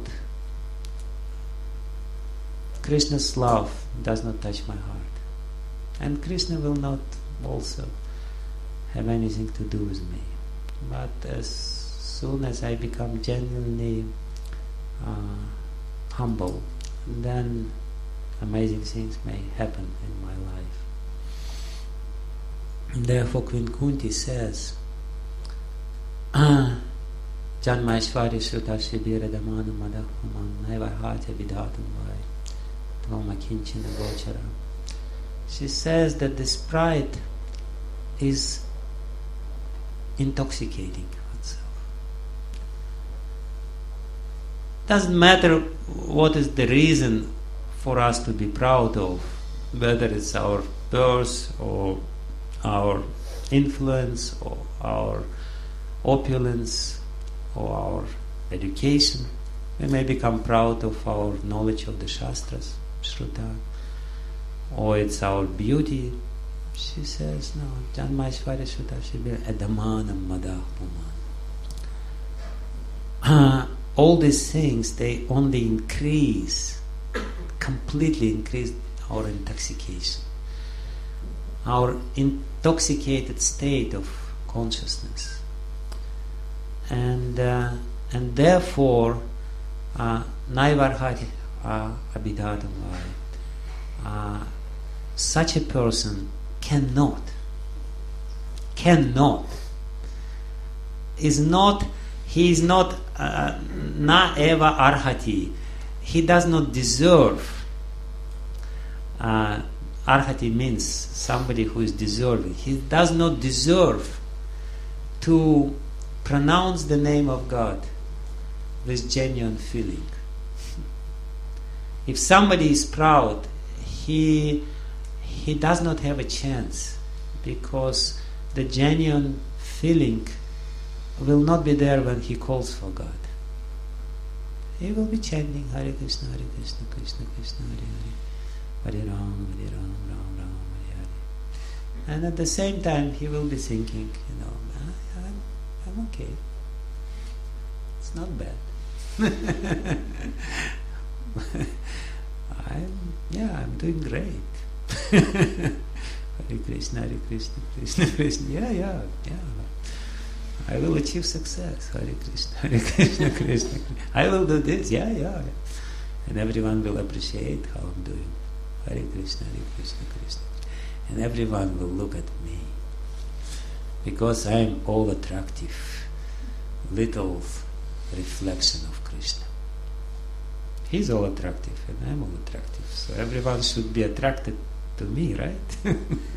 Krishna's love does not touch my heart. And Krishna will not also have anything to do with me. But as soon as I become genuinely humble, then amazing things may happen in my life. And therefore Queen Kunti says, Janmaishvari Sruta Shibira Damana Madhahuman Naivarhatya Vidhatum Vai Tvama Kinchina Gochara. She says that this pride is intoxicating oneself. Doesn't matter what is the reason for us to be proud of, whether it's our birth or our influence or our opulence or our education. We may become proud of our knowledge of the Shastras, Shruta, or it's our beauty. She says, no, Janmaishvarya Shruta Shibir Adamanam Madhapuman. All these things, they only completely increase our intoxication, our intoxicated state of consciousness. And therefore, Naivarhati Abhidhatam Vai, such a person cannot, he is not na eva arhati, he does not deserve. Arhati means somebody who is deserving. He does not deserve to pronounce the name of God with genuine feeling. If somebody is proud, he does not have a chance, because the genuine feeling will not be there when he calls for God. He will be chanting Hare Krishna, Krishna Krishna, Hare Hare, Hare Ram, Ram Ram, Hare Hare. And at the same time, he will be thinking, I'm okay. It's not bad. I'm doing great. Hare Krishna, Krishna Krishna. Yeah. I will achieve success. Hare Krishna, Krishna. I will do this. Yeah. And everyone will appreciate how I'm doing. Hare Krishna, Krishna. And everyone will look at me, because I am all attractive, little reflection of Krishna. He's all attractive and I'm all attractive. So everyone should be attracted to me, right?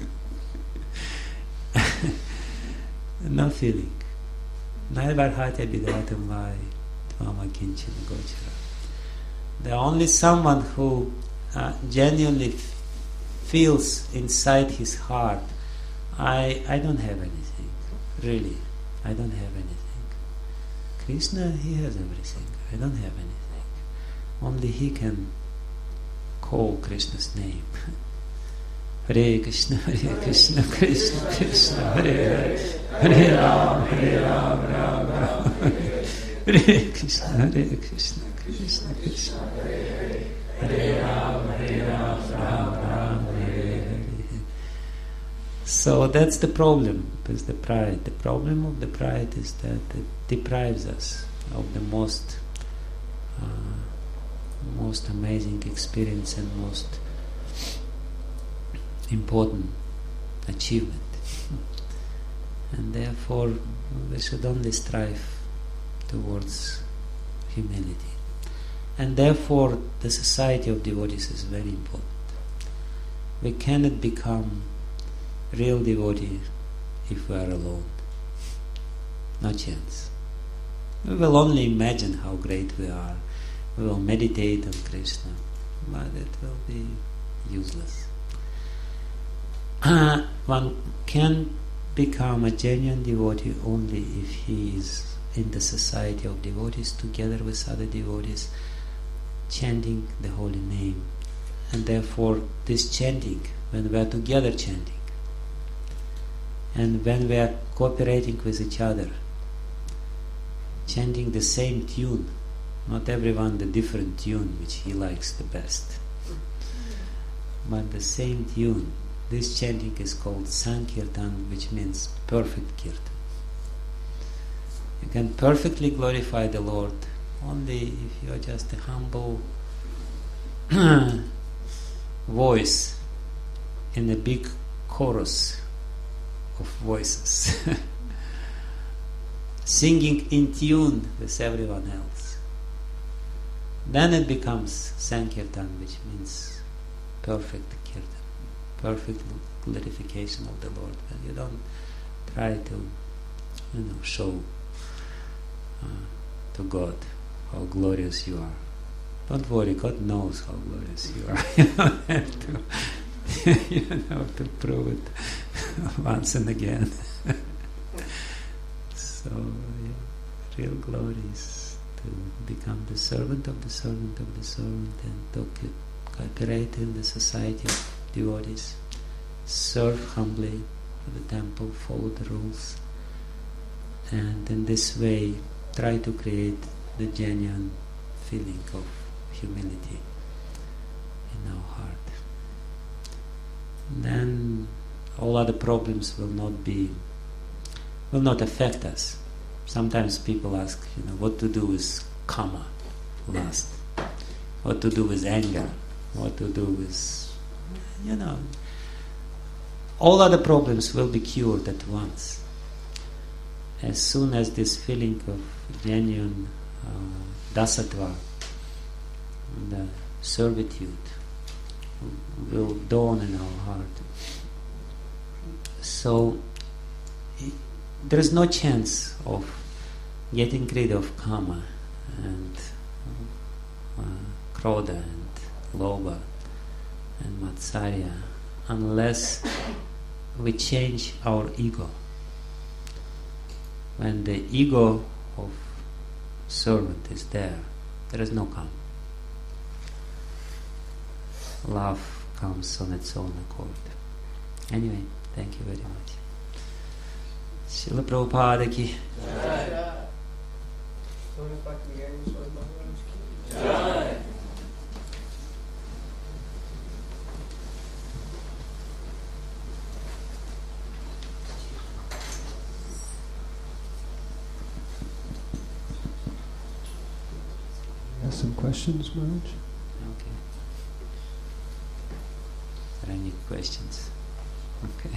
No feeling. Naivarhatya Vidhatam Vai Tvama Kinchina Gochara. There are only someone who genuinely feels inside his heart, I don't have anything. Really, I don't have anything. Krishna, he has everything. I don't have anything. Only he can call Krishna's name. Hare Krishna, Krishna Krishna, Hare Hare, Hare Ram, Ram Ram. Hare Krishna, Krishna Krishna, Hare Ram, Ram Ram, Hare Hare. So that's the problem with the pride. The problem of the pride is that it deprives us of the most amazing experience and most important achievement. And therefore we should only strive towards humility. And therefore the society of devotees is very important. We cannot become real devotee if we are alone. No chance. We will only imagine how great we are. We will meditate on Krishna, but it will be useless. One can become a genuine devotee only if he is in the society of devotees, together with other devotees, chanting the holy name. And therefore this chanting, when we are together chanting, and when we are cooperating with each other, chanting the same tune, not everyone the different tune which he likes the best, but the same tune. This chanting is called Sankirtan, which means perfect kirtan. You can perfectly glorify the Lord only if you are just a humble voice in a big chorus of voices, singing in tune with everyone else. Then it becomes Sankirtan, which means perfect kirtan, perfect glorification of the Lord. And you don't try to, show to God how glorious you are. Don't worry, God knows how glorious you are. You don't have to prove it once and again. So, real glory is to become the servant of the servant of the servant, and to cooperate in the society of devotees, serve humbly at the temple, follow the rules, and in this way try to create the genuine feeling of humility in our heart. Then all other problems will not affect us. Sometimes people ask, what to do with kama, lust, what to do with anger, what to do with, all other problems will be cured at once. As soon as this feeling of genuine dasattva, the servitude, will dawn in our heart. So there is no chance of getting rid of kama and krodha and lobha and matsarya unless we change our ego. When the ego of servant is there is no kama. Love comes on its own accord. Anyway, thank you very much. Srila Prabhupada ki. Jai. Some questions, Maharaj? Okay. Are there any questions? Okay.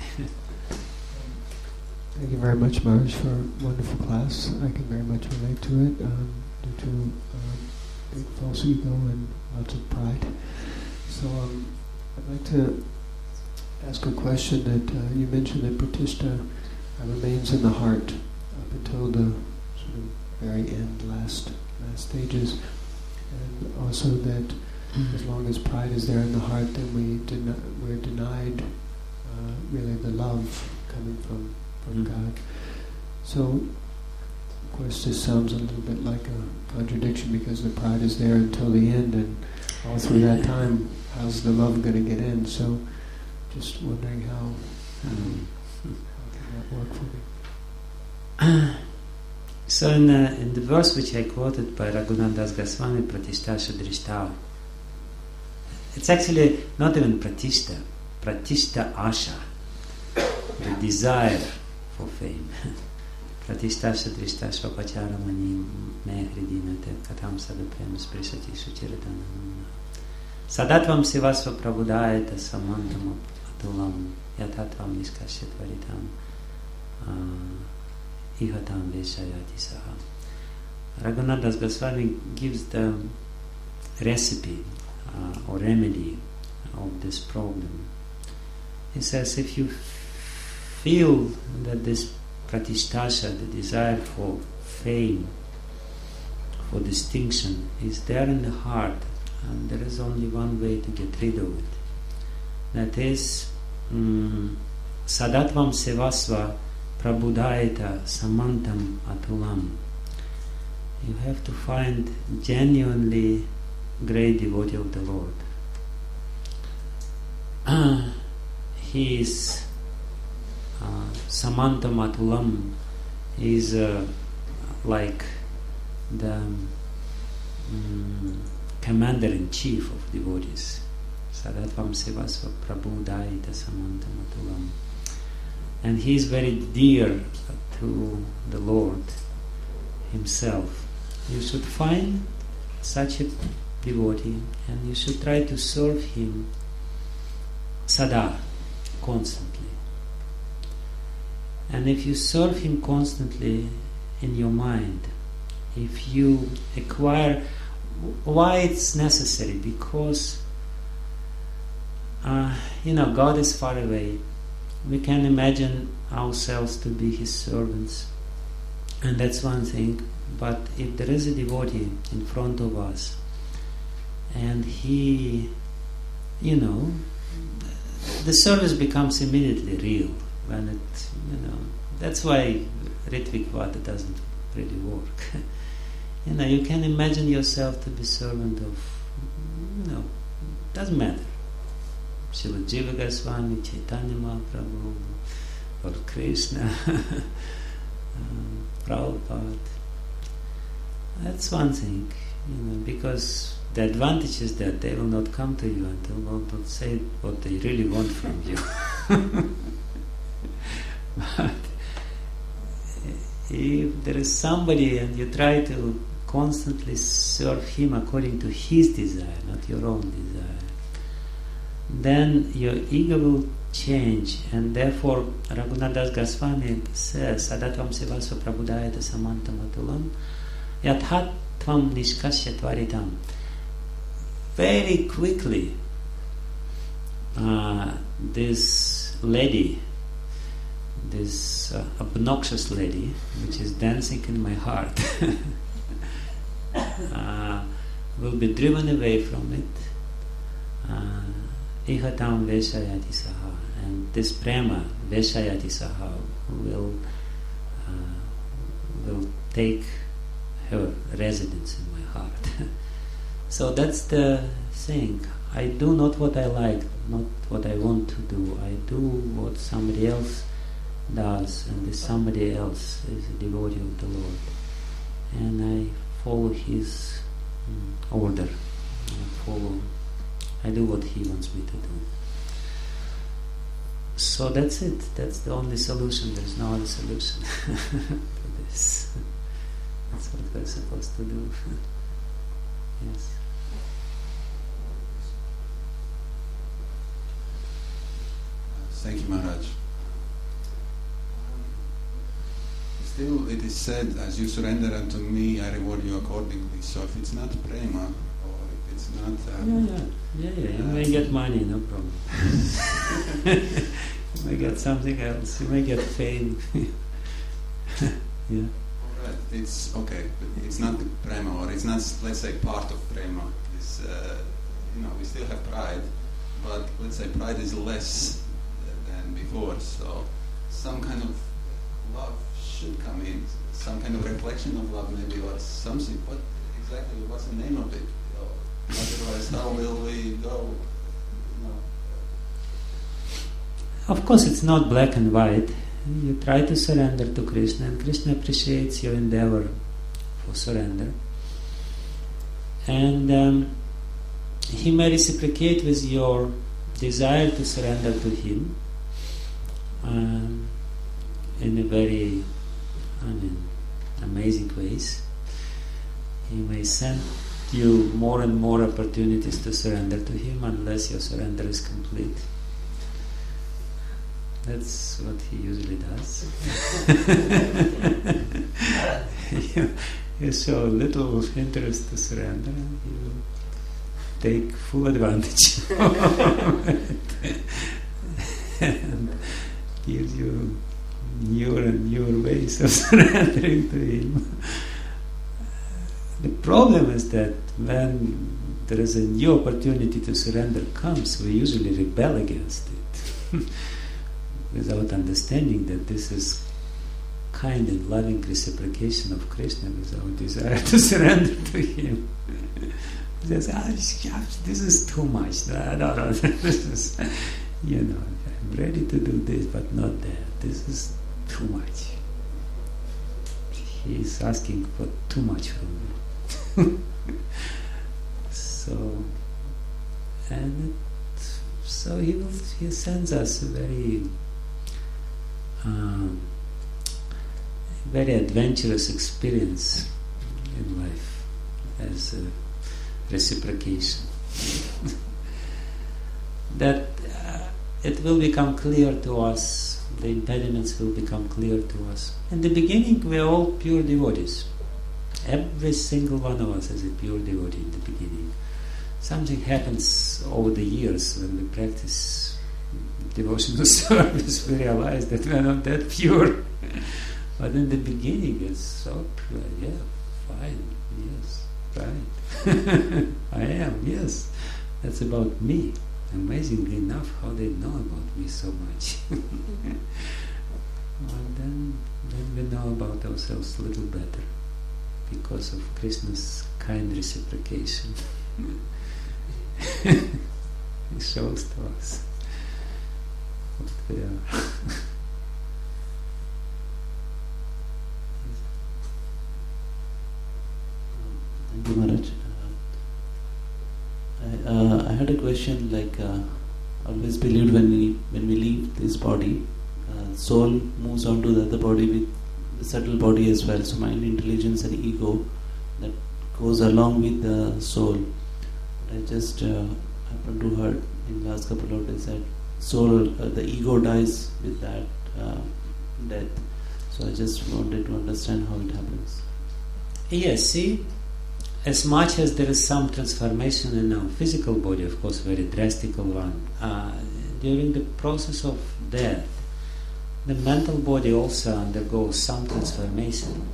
Thank you very much, Maharaj, for a wonderful class. I can very much relate to it due to big false ego and lots of pride. So I'd like to ask a question that you mentioned that pratishta remains in the heart up until the sort of very end, last stages. And also that as long as pride is there in the heart, then we're denied really the love coming from God. So, of course, this sounds a little bit like a contradiction because the pride is there until the end, and all through that time, how's the love going to get in? So, just wondering how can that work for me? So in the verse which I quoted by Raghunath Das Goswami, Pratishta Sudrishta, it's actually not even Pratishta, Pratishta Asha, the desire for fame. Pratishta Sudrishta Svapachara Mani Mehridinate Katam Sadaprem Sprisati Suchiratana Sadatvam Sivasva Prabhudayata Samantam Atulam Yatatvam Niskashyatwaritam Ihatam Veshayati Saha. Raghunath Das Goswami gives the recipe or remedy of this problem. He says, if you feel that this pratistasha, the desire for fame, for distinction, is there in the heart, and there is only one way to get rid of it. That is, sadatvam sevasva prabudayata samantam atulam. You have to find genuinely great devotee of the Lord. He is samantam atulam. He is like the commander-in-chief of devotees. Sadatvam sevasva prabudayata samantam atulam. And he is very dear to the Lord himself. You should find such a devotee and you should try to serve him sada, constantly. And if you serve him constantly in your mind, if you acquire, why it's necessary? Because God is far away. We can imagine ourselves to be his servants, and that's one thing. But if there is a devotee in front of us and he, the service becomes immediately real when it, that's why Ritvik Vada doesn't really work. You can imagine yourself to be servant of, doesn't matter, Srila Jiva Goswami, Chaitanya Mahaprabhu, or Krishna, Prabhupada. That's one thing, because the advantage is that they will not come to you and they will not say what they really want from you. But if there is somebody and you try to constantly serve him according to his desire, not your own desire, then your ego will change, and therefore Raghunath Das Goswami says, Sadatvam sevasva prabudayata samantam atulam yathatvam nishkasya tvaritam. Very quickly, this lady, this obnoxious lady, which is dancing in my heart, will be driven away from it. Ihatam veshayati saha, and this prema veshayati saha will take her residence in my heart. So that's the thing. I do not what I like, not what I want to do. I do what somebody else does, and this somebody else is a devotee of the Lord, and I follow his order. I do what he wants me to do. So that's it. That's the only solution. There is no other solution to this. That's what we're supposed to do. Yes. Thank you, Maharaj. Still, it is said, as you surrender unto me, I reward you accordingly. So if it's not prema, or if it's not... Yeah, you may get money, no problem. You may get something else. You may get fame. Yeah. All right, it's okay, but it's not the prema, or it's not, let's say, part of prema. It's, we still have pride, but let's say pride is less than before. So some kind of love should come in, some kind of reflection of love, maybe, or something. What's the name of it? Otherwise, how will we go? Of course, it's not black and white. You try to surrender to Krishna, and Krishna appreciates your endeavor for surrender. And he may reciprocate with your desire to surrender to him in a very, amazing ways. He may send you more and more opportunities to surrender to him unless your surrender is complete. That's what he usually does. You show little interest to surrender, and he will take full advantage of it and gives you newer and newer ways of surrendering to Him. The problem is that when there is a new opportunity to surrender comes, we usually rebel against it without understanding that this is kind and loving reciprocation of Krishna without desire to surrender to Him. Says, this is too much. No, this is, I'm ready to do this, but not that. This is too much. He is asking for too much from me. So he sends us a very adventurous experience in life as a reciprocation. That it will become clear to us, the impediments will become clear to us. In the beginning, we are all pure devotees. Every single one of us is a pure devotee in the beginning. Something happens over the years when we practice devotional service, we realize that we are not that pure. But in the beginning, it's so pure. Yeah, fine, yes, right. I am, yes. That's about me. Amazingly enough, how they know about me so much. And then we know about ourselves a little better because of Krishna's kind reciprocation. He shows to us what we are. Thank you, Maharaj. I had a question. Always believed when we leave this body, soul moves on to the other body with the subtle body as well. So mind, intelligence, and ego that goes along with the soul. I just happened to heard in the last couple of days that soul, the ego dies with that death. So I just wanted to understand how it happens. Yes, see, as much as there is some transformation in our physical body, of course, very drastic one, during the process of death, the mental body also undergoes some transformation.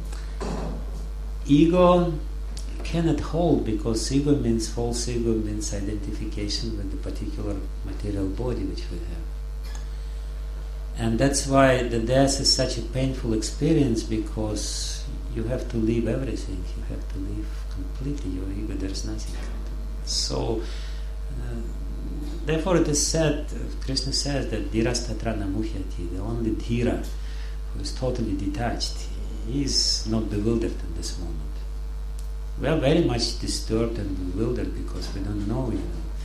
Ego cannot hold, because ego means, false ego means identification with the particular material body which we have. And that's why the death is such a painful experience, because you have to leave everything. You have to leave completely your ego. There's nothing. So, therefore it is said, Krishna says that Dhirastatra namuhyati, the only Dhira who is totally detached, he is not bewildered in this moment. We are very much disturbed and bewildered because we don't know, we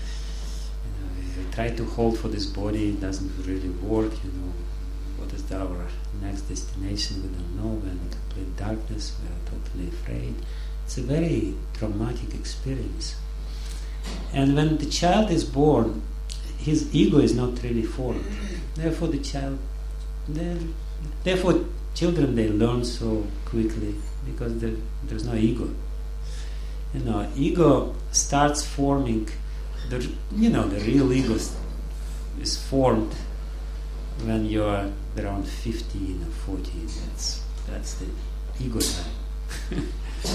try to hold for this body, it doesn't really work, what is our next destination, we don't know, we're in complete darkness, we are totally afraid. It's a very traumatic experience. And when the child is born, his ego is not really formed. Therefore children, they learn so quickly because there's no ego. Ego starts forming, the real ego is formed when you're around 15 or 14. That's the ego time.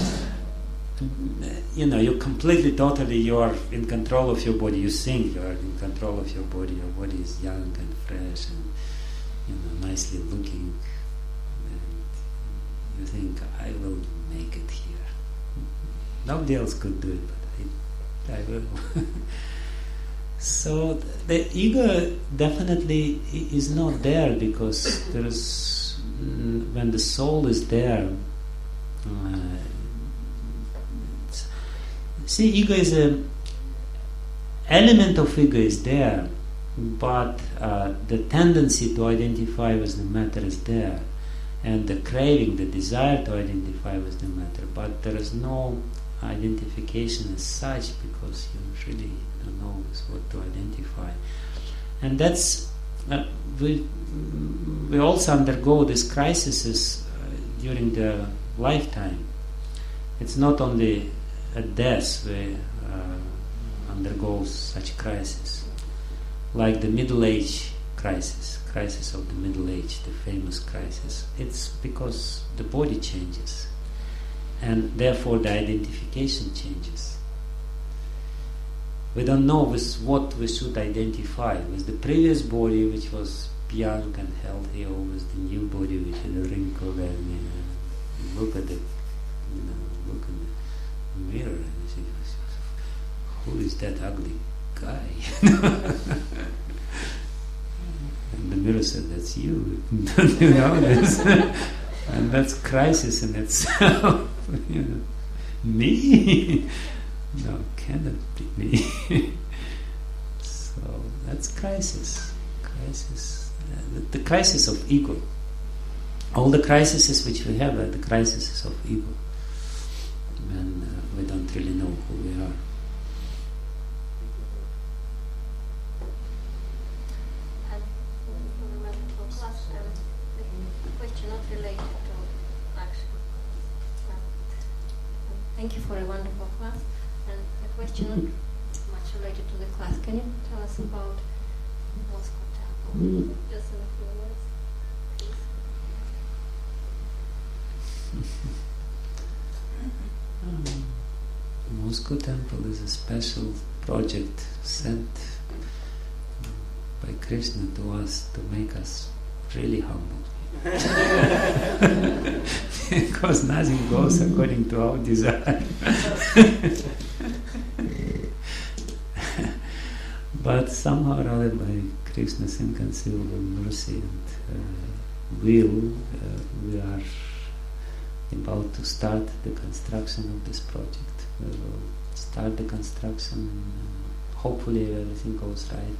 You're completely, totally, you're in control of your body. You think you're in control of your body. Your body is young and fresh and nicely looking. And you think, I will make it here. Nobody else could do it, but I will. So the ego definitely is not there, because there is, when the soul is there, see, ego is an element of ego is there, but the tendency to identify with the matter is there, and the craving, the desire to identify with the matter, but there is no identification as such, because you really don't know what to identify. And that's we also undergo these crises during the lifetime. It's not only at death we undergo such crisis, like the middle age crisis crisis of the middle age, the famous crisis. It's because the body changes, and therefore the identification changes. We don't know with what we should identify, with the previous body, which was young and healthy, or with the new body, which is a wrinkle, and look at the look in the mirror and you say, who is that ugly guy? And the mirror said, that's you. Don't you know this? And that's crisis in itself. Me? No, cannot be me. So that's crisis. The crisis of ego. All the crises which we have are the crises of ego, and we don't really know who we are. And for class, a question not related to action. Thank you for a wonderful class. And a question not much related to the class. Can you tell us about Moscow Temple? Just in a few words, please. Moscow Temple is a special project sent by Krishna to us to make us really humble. Because nothing goes according to our desire. But somehow or other, by Krishna's inconceivable mercy and will, we are about to start the construction of this project. We will start the construction. Hopefully, everything goes right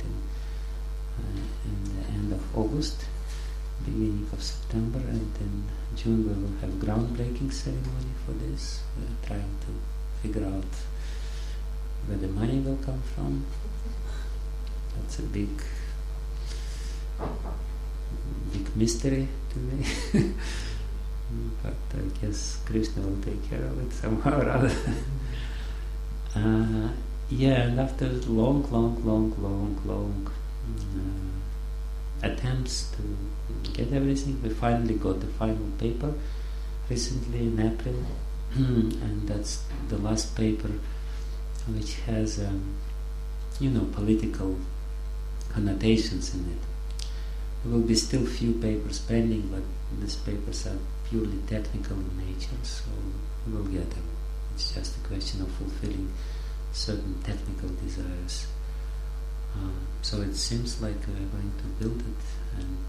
in the end of August, beginning of September, and in June we will have groundbreaking ceremony for this. We are trying to figure out where the money will come from. That's a big mystery to me. But I guess Krishna will take care of it somehow or other. And after long attempts to get everything, we finally got the final paper recently in April. And that's the last paper which has political connotations in it. There will be still few papers pending, but these papers are purely technical in nature, so we will get them. It's just a question of fulfilling certain technical desires. So it seems like we're going to build it, and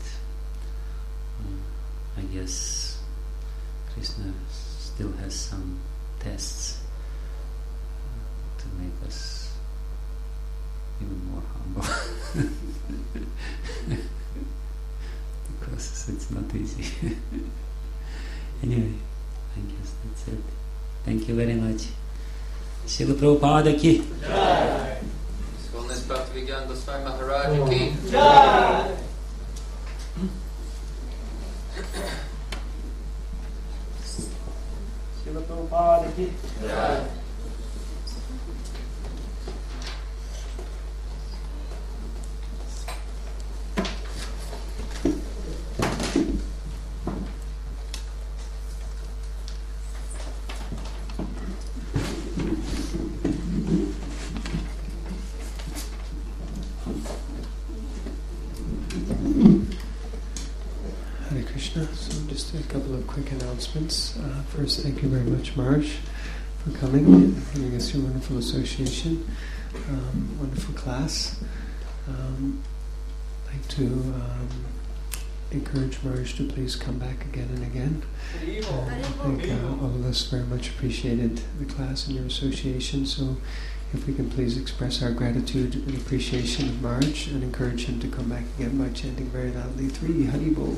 I guess Krishna still has some tests to make us even more humble. Because it's not easy. Anyway, I guess that's it. Thank you very much. Srila Prabhupada ki. Jai. His Holiness Bhaktivinoda Goswami Maharaj ki. Jai. Srila Prabhupada ki. Jai. Quick announcements. First, thank you very much, Marge, for coming and giving us your wonderful association, wonderful class. I'd like to encourage Marge to please come back again and again. I think all of us very much appreciated the class and your association, so if we can please express our gratitude and appreciation of Marge and encourage him to come back again by chanting very loudly 3 Haribol.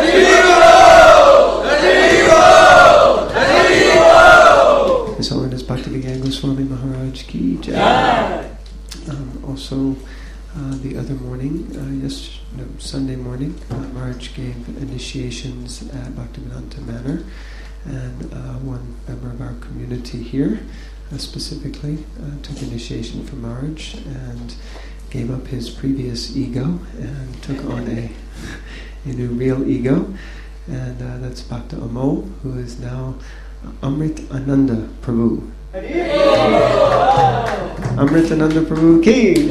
His Holiness Bhaktivinoda Goswami Maharaj ki Jai. Also, the other morning, Sunday morning, Maharaj gave initiations at Bhaktivedanta Manor, and one member of our community here specifically took initiation from Maharaj, and gave up his previous ego and took on a new real ego, and that's Bhakta Amol, who is now Amrit Ananda Prabhu. Amrit Ananda Prabhu ki!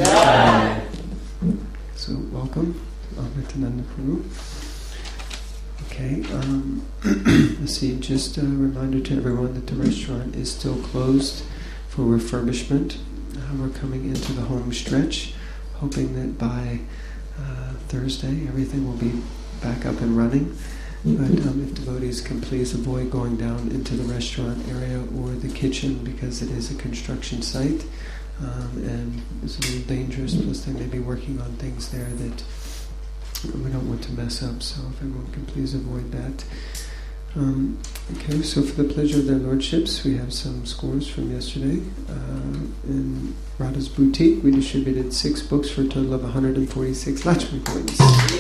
So welcome, Amrit Ananda Prabhu. Okay, let's see, just a reminder to everyone that the restaurant is still closed for refurbishment. We're coming into the home stretch, hoping that by Thursday everything will be back up and running. But if devotees can please avoid going down into the restaurant area or the kitchen, because it is a construction site and it's a little dangerous, plus they may be working on things there that we don't want to mess up, so if everyone can please avoid that. Okay, so for the pleasure of their lordships, we have some scores from yesterday. In Radha's Boutique, we distributed 6 books for a total of 146 Lakshmi coins.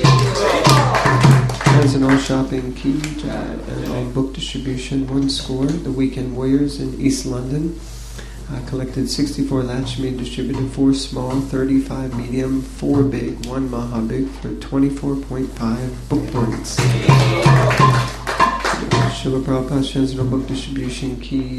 As an all shopping key and all book distribution, 1 score. The Weekend Warriors in East London collected 64 Lakshmi, distributed 4 small, 35 medium, 4 big, 1 Mahabig for 24.5 book points. Srila Prabhupada's Transcendental Book Distribution Key.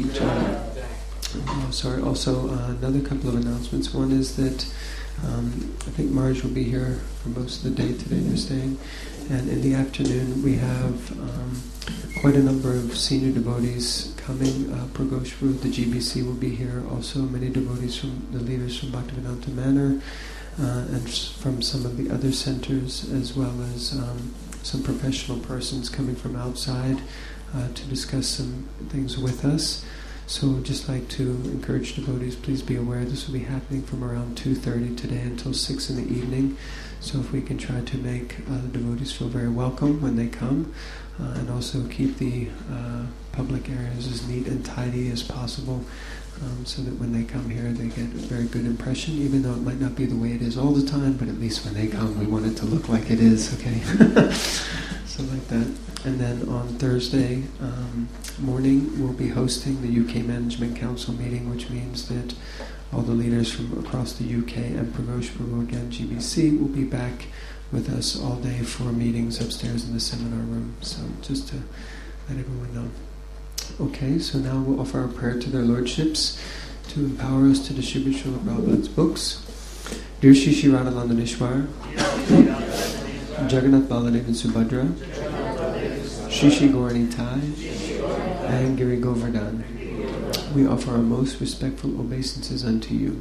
Also another couple of announcements. One is that I think Marge will be here for most of the day today, they're staying. And in the afternoon we have quite a number of senior devotees coming. Pragoshru, the GBC, will be here. Also many devotees from the leaders from Bhaktivedanta Manor and from some of the other centers, as well as some professional persons coming from outside to discuss some things with us. So I'd just like to encourage devotees, please be aware this will be happening from around 2:30 today until 6 in the evening. So if we can try to make the devotees feel very welcome when they come, and also keep the public areas as neat and tidy as possible, so that when they come here they get a very good impression, even though it might not be the way it is all the time, but at least when they come we want it to look like it is, okay? So like that. And then on Thursday morning we'll be hosting the UK Management Council meeting, which means that all the leaders from across the UK and Pragosh Prabhu, again GBC, will be back with us all day for meetings upstairs in the seminar room. So just to let everyone know. Okay, so now we'll offer our prayer to their lordships to empower us to distribute Srila Prabhupada's books. Dear Shri Shri Radhalandaneshwar, Jagannath Baladev and Subhadra, Shri Shri Gauranitai, and Giri Govardhan, we offer our most respectful obeisances unto you.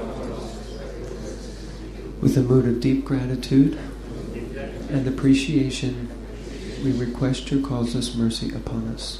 With a mood of deep gratitude and appreciation, we request your causeless mercy upon us.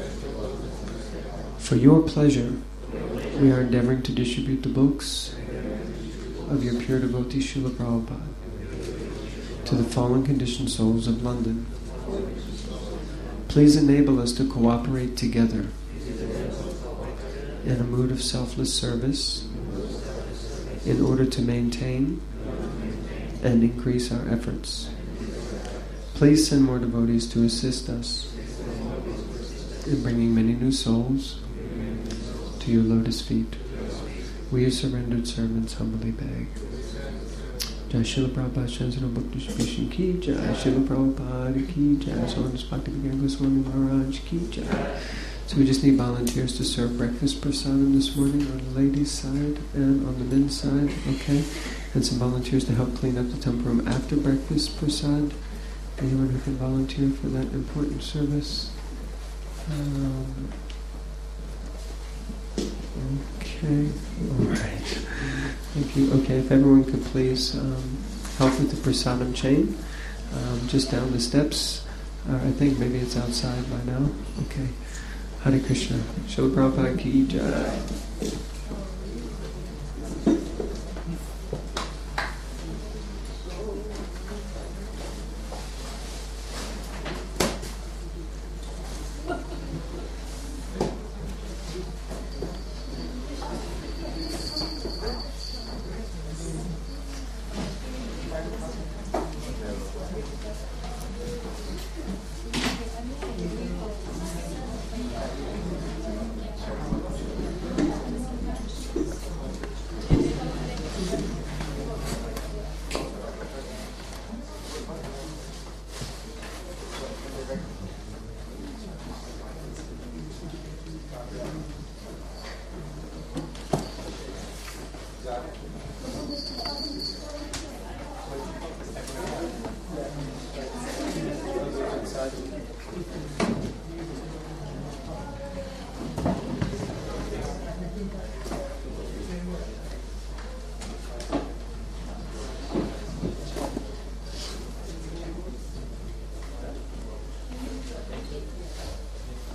For your pleasure, we are endeavoring to distribute the books of your pure devotee Srila Prabhupada to the fallen conditioned souls of London. Please enable us to cooperate together in a mood of selfless service in order to maintain and increase our efforts. Please send more devotees to assist us in bringing many new souls to your lotus feet. We, your surrendered servants, humbly beg. Jai Srila Prabhupada Transcendental Book Distribution Ki Jai, Srila Prabhupada Ki Jai, so on Bhaktivedanta Goswami Maharaj Ki Jai. So we just need volunteers to serve breakfast prasadam this morning on the ladies' side and on the men's side, okay? And some volunteers to help clean up the temple room after breakfast prasad. Anyone who can volunteer for that important service? Okay, alright. Thank you. Okay, if everyone could please help with the prasadam chain, just down the steps. I think maybe it's outside by now. Okay. Hare Krishna. Srila Prabhupada Ki Jai.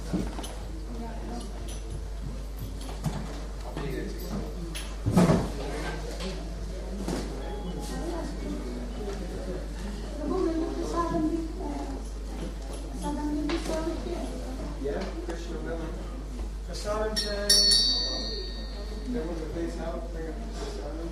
Yeah, Krishna Mela. Prasadam Jai. Everyone can please help bring up the prasadam.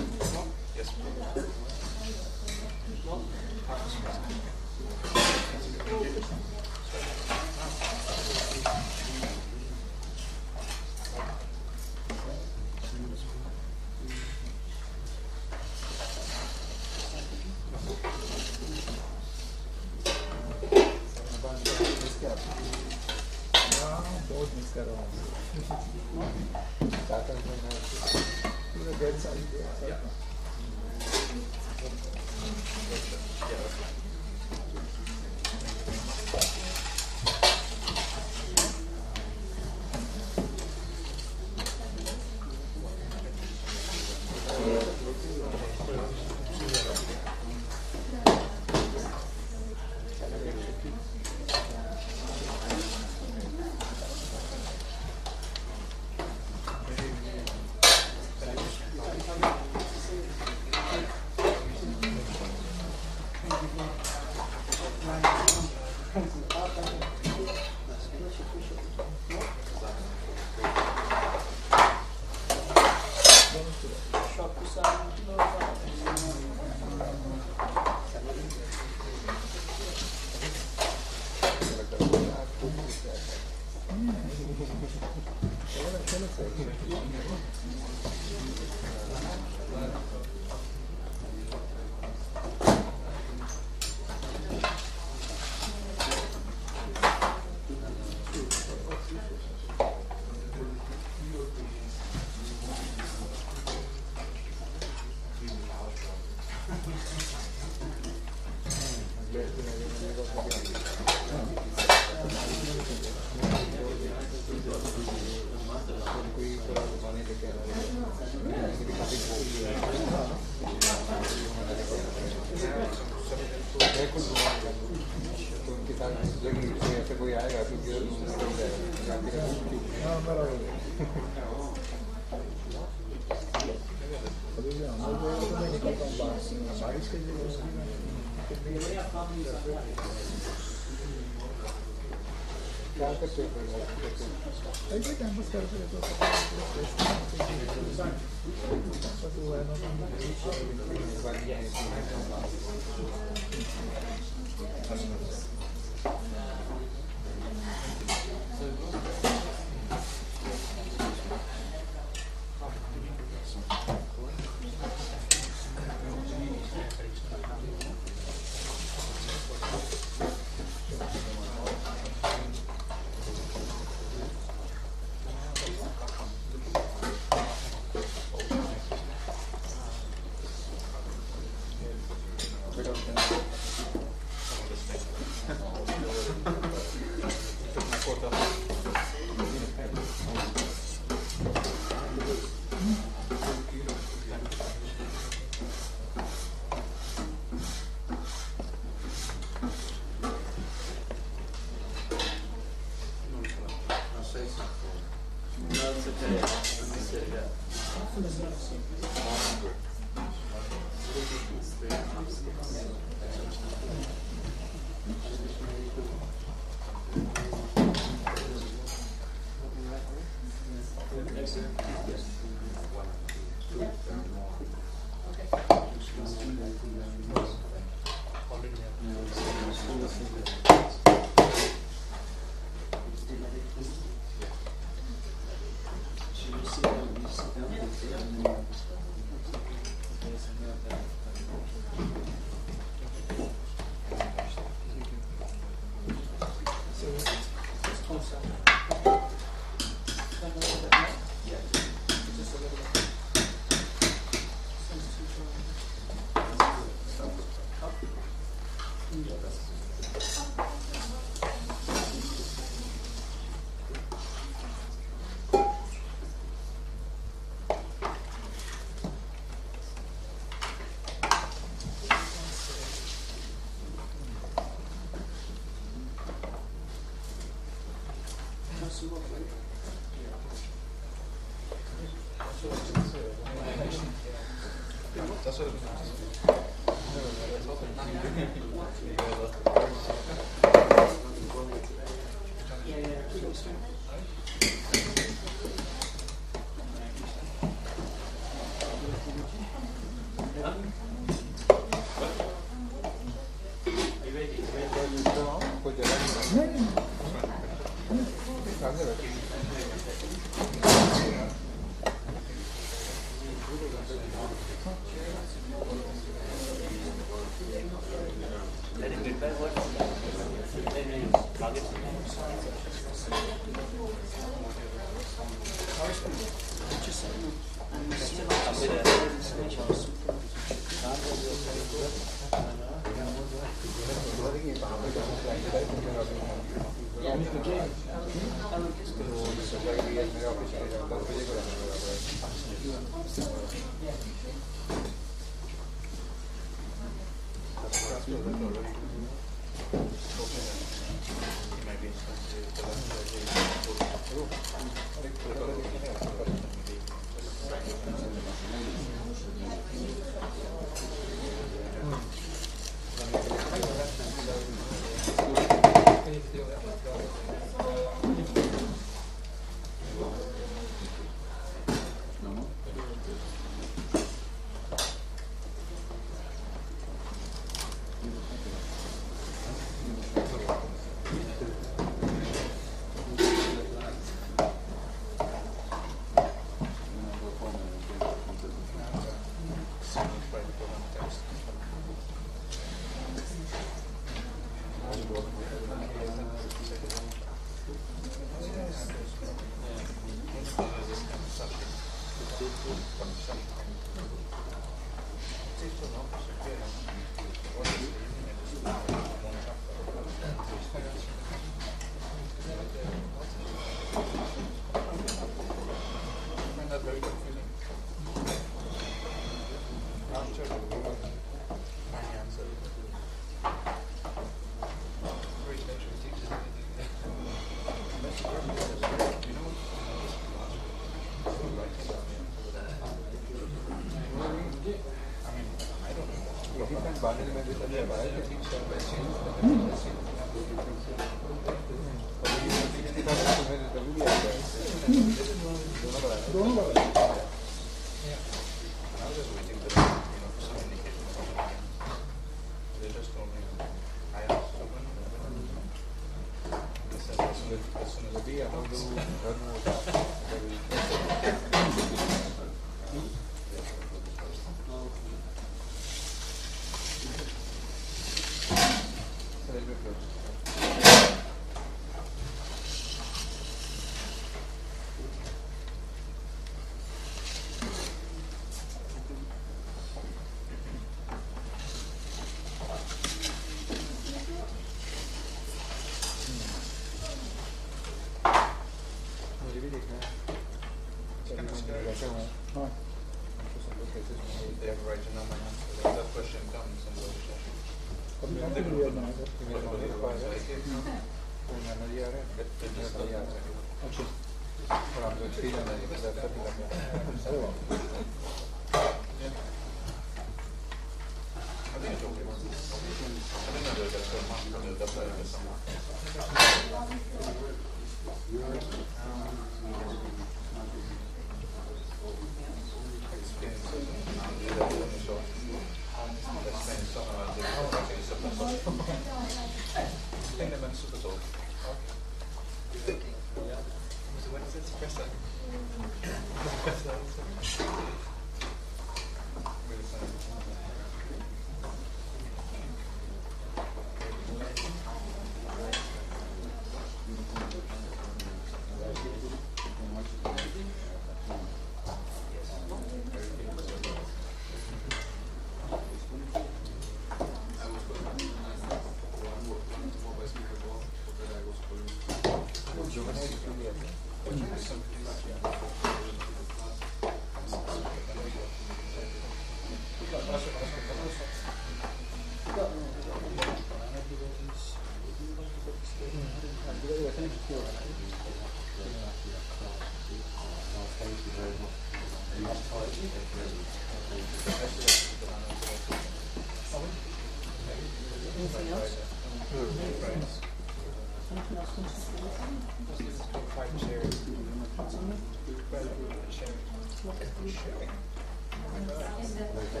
Sharing.